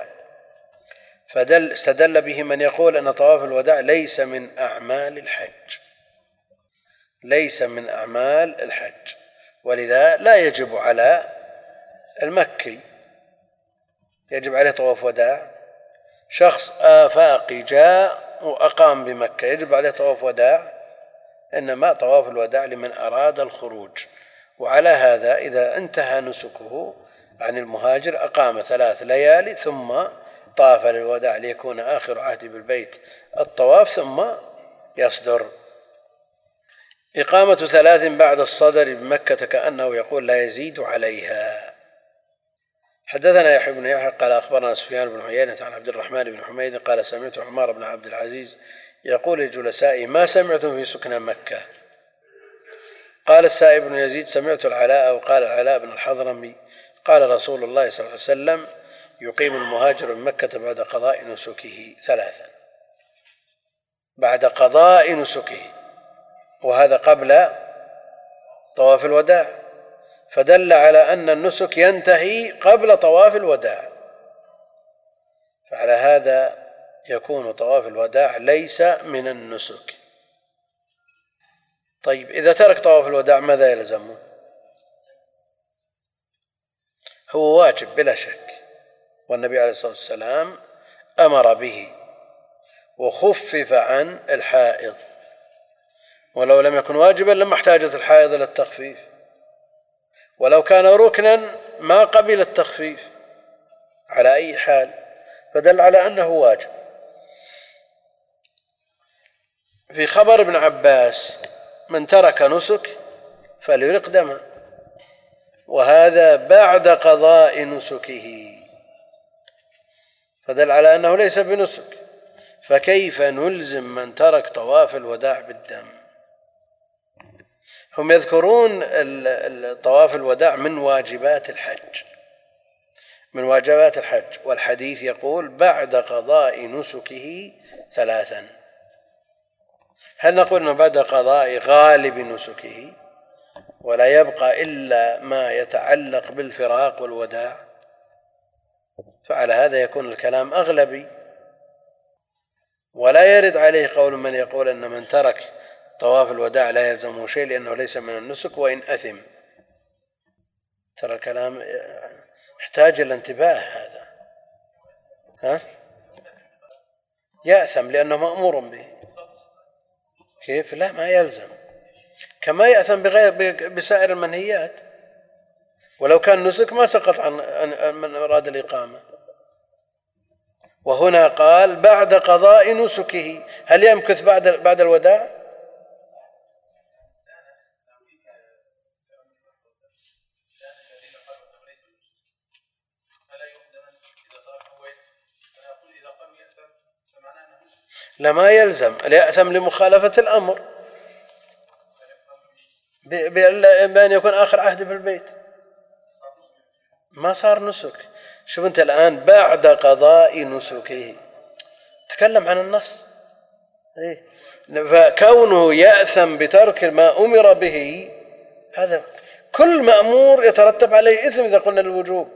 استدل به من يقول أن طواف الوداع ليس من أعمال الحج، ليس من أعمال الحج، ولذا لا يجب على المكي، يجب عليه طواف وداع. شخص آفاقي جاء وأقام بمكة يجب عليه طواف وداع، إنما طواف الوداع لمن أراد الخروج. وعلى هذا إذا انتهى نسكه عن المهاجر أقام 3 ليالي ثم طاف للوداع ليكون آخر عهد بالبيت الطواف ثم يصدر. إقامة 3 بعد الصدر بمكة كأنه يقول: لا يزيد عليها. حدثنا يحيى بن يحيى قال أخبرنا سفيان بن عيينة عن عبد الرحمن بن حميد قال: سمعت عمر بن عبد العزيز يقول لجلسائه: ما سمعتم في سكن مكة؟ قال السائب بن يزيد: سمعت العلاء، وقال العلاء بن الحضرمي: قال رسول الله صلى الله عليه وسلم: يقيم المهاجر من مكة بعد قضاء نسكه 3، بعد قضاء نسكه، وهذا قبل طواف الوداع، فدل على أن النسك ينتهي قبل طواف الوداع، فعلى هذا يكون طواف الوداع ليس من النسك. طيب، إذا ترك طواف الوداع ماذا يلزمه؟ هو واجب بلا شك، والنبي عليه الصلاة والسلام أمر به وخفف عن الحائض، ولو لم يكن واجبا لما احتاجت الحائض إلى التخفيف، ولو كان ركنا ما قبل التخفيف على أي حال، فدل على أنه واجب. في خبر ابن عباس: من ترك نسك فليرق دما، وهذا بعد قضاء نسكه، فدل على أنه ليس بنسك، فكيف نلزم من ترك طواف الوداع بالدم؟ هم يذكرون طواف الوداع من واجبات الحج، من واجبات الحج، والحديث يقول: بعد قضاء نسكه 3. هل نقول أنه بعد قضاء غالب نسكه ولا يبقى إلا ما يتعلق بالفراق والوداع؟ فعلى هذا يكون الكلام أغلبي، ولا يرد عليه قول من يقول أن من ترك طواف الوداع لا يلزمه شيء لأنه ليس من النسك وإن أثم. ترى الكلام يحتاج إلى انتباه هذا. يأثم لأنه مأمور به. كيف؟ لا، ما يلزم، كما يأثم بسائر المنهيات، ولو كان نسك ما سقط عن من أراد الإقامة. وهنا قال: بعد قضاء نسكه، هل يمكث بعد الوداع؟ لما يلزم، ليأثم لمخالفة الأمر بأن يكون آخر عهد في البيت، ما صار نسك. شوف أنت الآن: بعد قضاء نسكه، تكلم عن النص. فكونه يأثم بترك ما أمر به، هذا كل مأمور يترتب عليه إثم إذا قلنا الوجوب.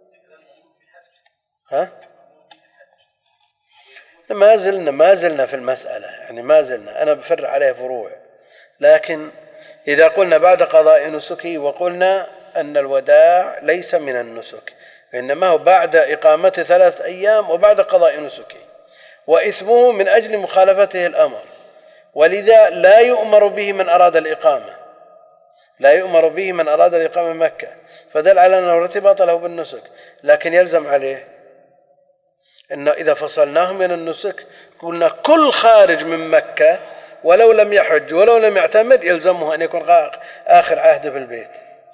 ما زلنا في المسألة، يعني ما زلنا، أنا بفرع عليه فروع، لكن إذا قلنا بعد قضاء نسكه وقلنا أن الوداع ليس من النسك، إنما هو بعد إقامة 3 أيام وبعد قضاء نسكه، وإثمه من أجل مخالفته الأمر، ولذا لا يؤمر به من أراد الإقامة، لا يؤمر به من أراد الإقامة مكة، فدل على أنه ارتباط له بالنسك. لكن يلزم عليه أنه إذا فصلناه من النسك قلنا كل خارج من مكة ولو لم يحج ولو لم يعتمد يلزمه أن يكون آخر عهده بالبيت.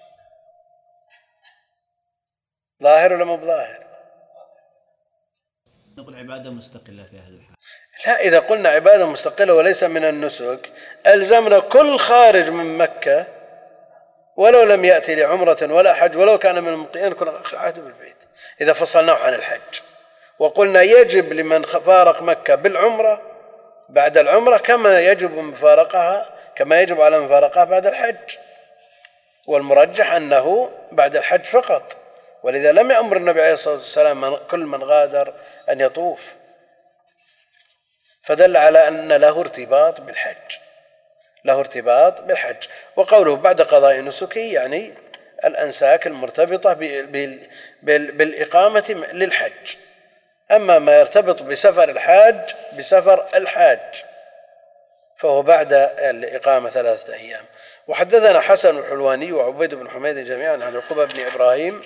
ظاهر ولا مو بظاهر؟ نقول عبادة مستقلة في هذا الحال. لا، إذا قلنا عبادة مستقلة وليس من النسك ألزمنا كل خارج من مكة ولو لم يأتي لعمرة ولا حج ولو كان من المقيمين يكون آخر عهده بالبيت إذا فصلناه عن الحج. وقلنا يجب لمن فارق مكة بالعمرة بعد العمرة كما يجب على من فارقها بعد الحج، والمرجح أنه بعد الحج فقط، ولذا لم يأمر النبي عليه الصلاة والسلام كل من غادر أن يطوف، فدل على أن له ارتباط بالحج. وقوله بعد قضاء نسكه يعني الأنساك المرتبطة بالإقامة للحج. أما ما يرتبط بسفر الحاج فهو بعد الإقامة 3 أيام. وحدثنا حسن الحلواني وعبيد بن حميد جميعا عن عقبة بن إبراهيم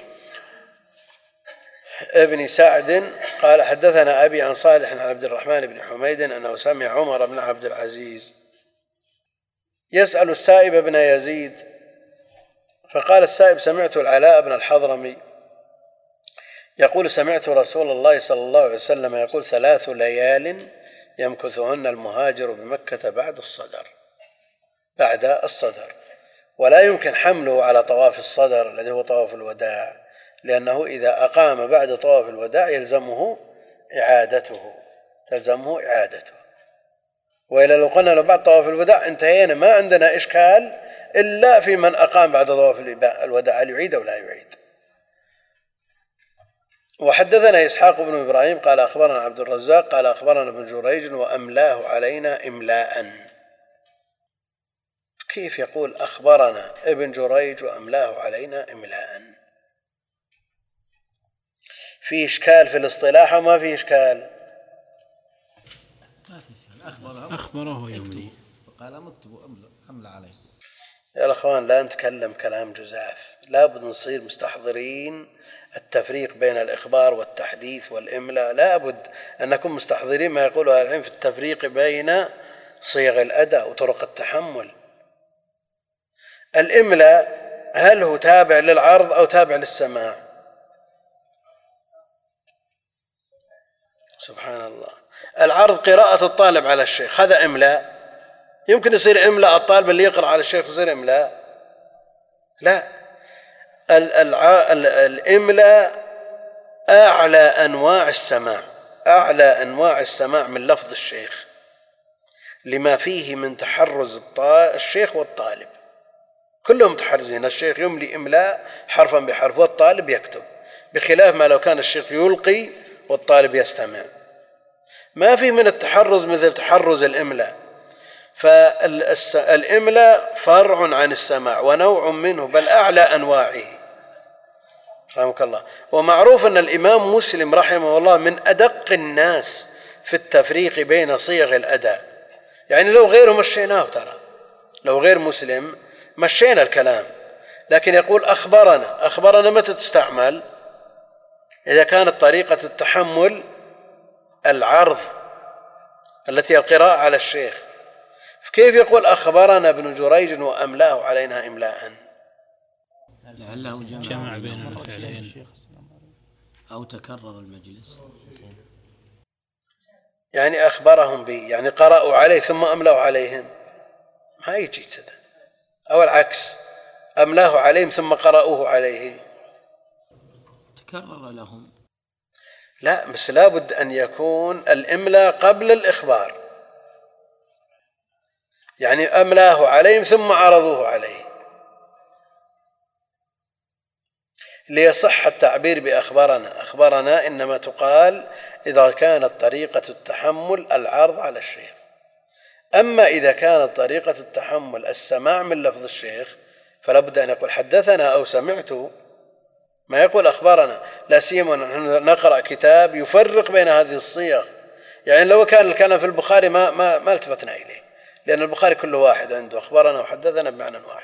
ابن سعد قال حدثنا أبي عن صالح عن عبد الرحمن بن حميد أنه سمع عمر بن عبد العزيز يسأل السائب بن يزيد، فقال السائب سمعت العلاء بن الحضرمي يقول سمعت رسول الله صلى الله عليه وسلم يقول 3 ليال يمكثهن المهاجر بمكة بعد الصدر، ولا يمكن حمله على طواف الصدر الذي هو طواف الوداع، لأنه إذا أقام بعد طواف الوداع يلزمه إعادته. وإلا لو قلنا له بعد طواف الوداع انتهينا، ما عندنا إشكال إلا في من أقام بعد طواف الوداع هل يعيد أو لا يعيد. وحدثنا إسحاق بن إبراهيم قال أخبرنا عبد الرزاق قال أخبرنا ابن جريج وأملاه علينا إملاء. كيف يقول أخبرنا ابن جريج وأملاه علينا إملاء؟ في إشكال في الاصطلاح وما في إشكال؟ أخبره يملي قال أملى عليه. يا الأخوان لا نتكلم كلام جزاف، لابد نصير مستحضرين التفريق بين الإخبار والتحديث والإملاء، لابد أن نكون مستحضرين ما يقوله العلم في التفريق بين صيغ الأداء وطرق التحمل. الإملاء هل هو تابع للعرض أو تابع للسماع؟ سبحان الله. العرض قراءة الطالب على الشيخ هذا إملاء، يمكن يصير إملاء الطالب اللي يقرأ على الشيخ يصير إملاء؟ لا، الإملاء أعلى أنواع السماع من لفظ الشيخ لما فيه من تحرز الشيخ والطالب، كلهم متحرزين. الشيخ يملي إملاء حرفا بحرف والطالب يكتب، بخلاف ما لو كان الشيخ يلقي والطالب يستمع، ما في من التحرز مثل تحرز الإملاء. فالإملاء فرع عن السماع ونوع منه بل أعلى أنواعه رحمك الله. ومعروف أن الإمام مسلم رحمه الله من أدق الناس في التفريق بين صيغ الأداء، يعني لو غيره مشيناه، ترى لو غير مسلم مشينا الكلام، لكن يقول أخبرنا متى تستعمل؟ إذا كانت طريقة التحمل العرض التي القراءة على الشيخ، فكيف يقول أخبرنا ابن جريج وأملاه علينا إملاء؟ لعله جمع بين الفعلين أو تكرر المجلس، يعني أخبرهم به يعني قرأوا عليه ثم أملاه عليهم، ما يجي كذا، أو العكس أملاه عليهم ثم قرأوه عليه، تكرر لهم. لا، بس لابد أن يكون الإملاء قبل الإخبار، يعني أملاه عليهم ثم عرضوه عليه، ليصح التعبير بأخبرنا إنما تقال إذا كانت طريقة التحمل العرض على الشيخ. أما إذا كانت طريقة التحمل السماع من لفظ الشيخ فلا بد أن يقول حدثنا أو سمعت، ما يقول أخبرنا، لا سيما نحن نقرأ كتاب يفرق بين هذه الصيغ. يعني لو كان الكلام في البخاري ما التفتنا إليه، لأن البخاري كله واحد عنده أخبرنا وحدثنا بمعنى واحد.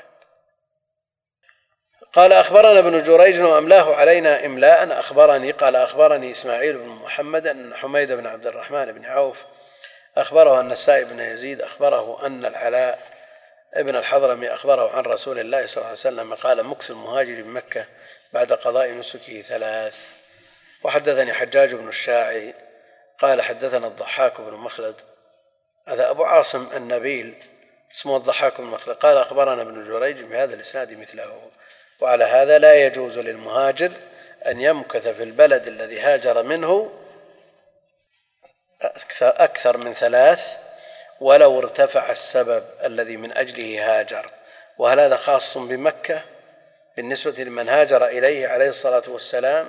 قال أخبرنا ابن جريج وأملاه علينا إملاء أخبرني قال أخبرني إسماعيل بن محمد أن حميد بن عبد الرحمن بن عوف أخبره أن السائب بن يزيد أخبره أن العلاء ابن الحضرمي أخبره عن رسول الله صلى الله عليه وسلم قال مكث المهاجر بمكة بعد قضاء نسكه 3. وحدثني حجاج بن الشاعري قال حدثنا الضحاك بن مخلد، هذا أبو عاصم النبيل اسمه الضحاك بن مخلد، قال أخبرنا ابن جريج بهذا الإسناد مثله. وعلى هذا لا يجوز للمهاجر أن يمكث في البلد الذي هاجر منه أكثر من 3 ولو ارتفع السبب الذي من أجله هاجر. وهل هذا خاص بمكة بالنسبة لمن هاجر إليه عليه الصلاة والسلام،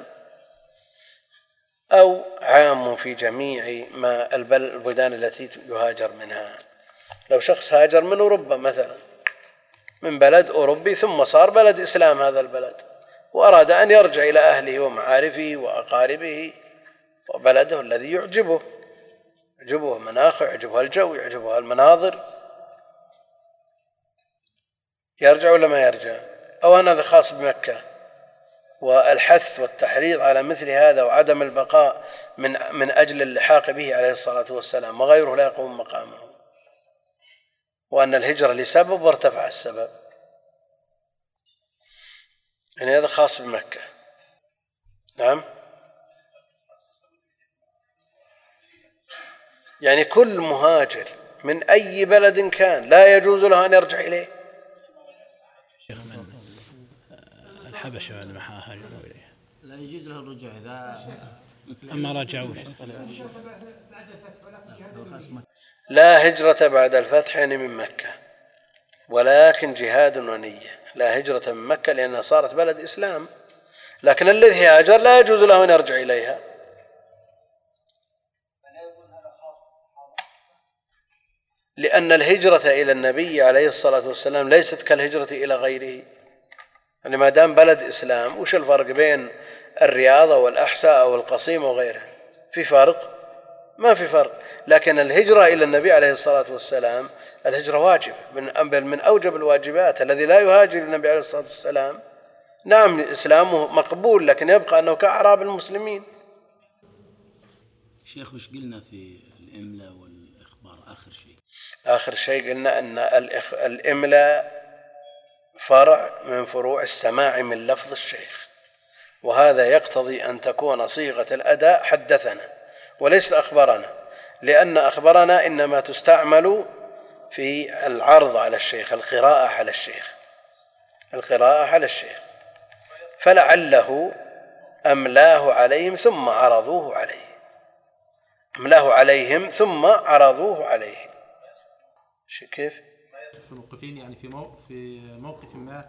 أو عام في جميع ما البلدان التي يهاجر منها؟ لو شخص هاجر من أوروبا مثلا، من بلد أوروبي ثم صار بلد إسلام هذا البلد، وأراد أن يرجع إلى أهله ومعارفه وأقاربه وبلده الذي يعجبه مناخه، يعجبه الجو، يعجبه المناظر، يرجع ولا ما يرجع؟ أو أن هذا خاص بمكة؟ والحث والتحريض على مثل هذا وعدم البقاء من أجل اللحاق به عليه الصلاة والسلام، وغيره لا يقوم مقامه، وأن الهجرة لسبب وارتفع السبب، يعني هذا خاص بمكة. نعم، يعني كل مهاجر من أي بلد كان لا يجوز له أن يرجع إليه. شيخ من الحبشة بعد ما هاجروا إليه لا يجوز له الرجوع إذا أما رجعوا. لا هجرة بعد الفتح يعني من مكة، ولكن جهاد ونية. لا هجرة من مكة لأنها صارت بلد إسلام، لكن الذي هاجر لا يجوز له أن يرجع إليها. لأن الهجرة إلى النبي عليه الصلاة والسلام ليست كالهجرة إلى غيره. يعني ما دام بلد إسلام، وش الفرق بين الرياض والأحساء أو القصيم وغيره؟ في فرق؟ ما في فرق. لكن الهجرة إلى النبي عليه الصلاة والسلام الهجرة واجب، من أوجب الواجبات. الذي لا يهاجر النبي عليه الصلاة والسلام نعم إسلامه مقبول، لكن يبقى أنه كأعراب المسلمين. شيخ وش قلنا في الإملاء والإخبار آخر شيء قلنا أن الإملاء فرع من فروع السماع من لفظ الشيخ، وهذا يقتضي أن تكون صيغة الأداء حدثنا وليس أخبرنا، لأن أخبرنا إنما تستعمل في العرض على الشيخ، القراءة على الشيخ. فلعله أملاه عليهم ثم عرضوه عليه، أملاه عليهم ثم عرضوه عليه. كيف؟ في موقفين، يعني في موقف ما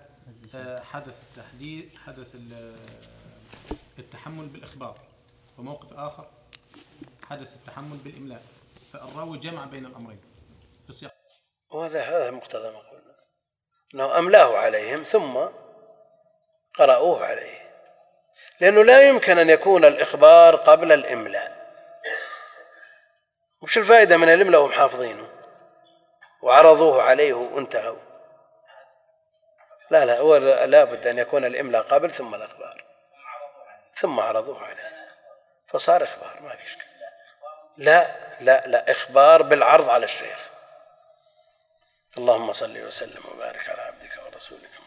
حدث التحمل بالإخبار، وموقف آخر حدث التحمل بالإملاء، فالراوي جمع بين الأمرين في السياق. هذا مقتضى ما قلنا، أنه أملاه عليهم ثم قرأوه عليه، لأنه لا يمكن أن يكون الإخبار قبل الإملاء. وش الفائدة من الإملاء وهم حافظينه وعرضوه عليه وانتهوا؟ لا هو لا بد أن يكون الإملاء قبل ثم الإخبار، ثم عرضوه عليه فصار إخبار، ما في إشكال. لا إخبار بالعرض على الشيخ. اللهم صل وسلم وبارك على عبدك ورسولك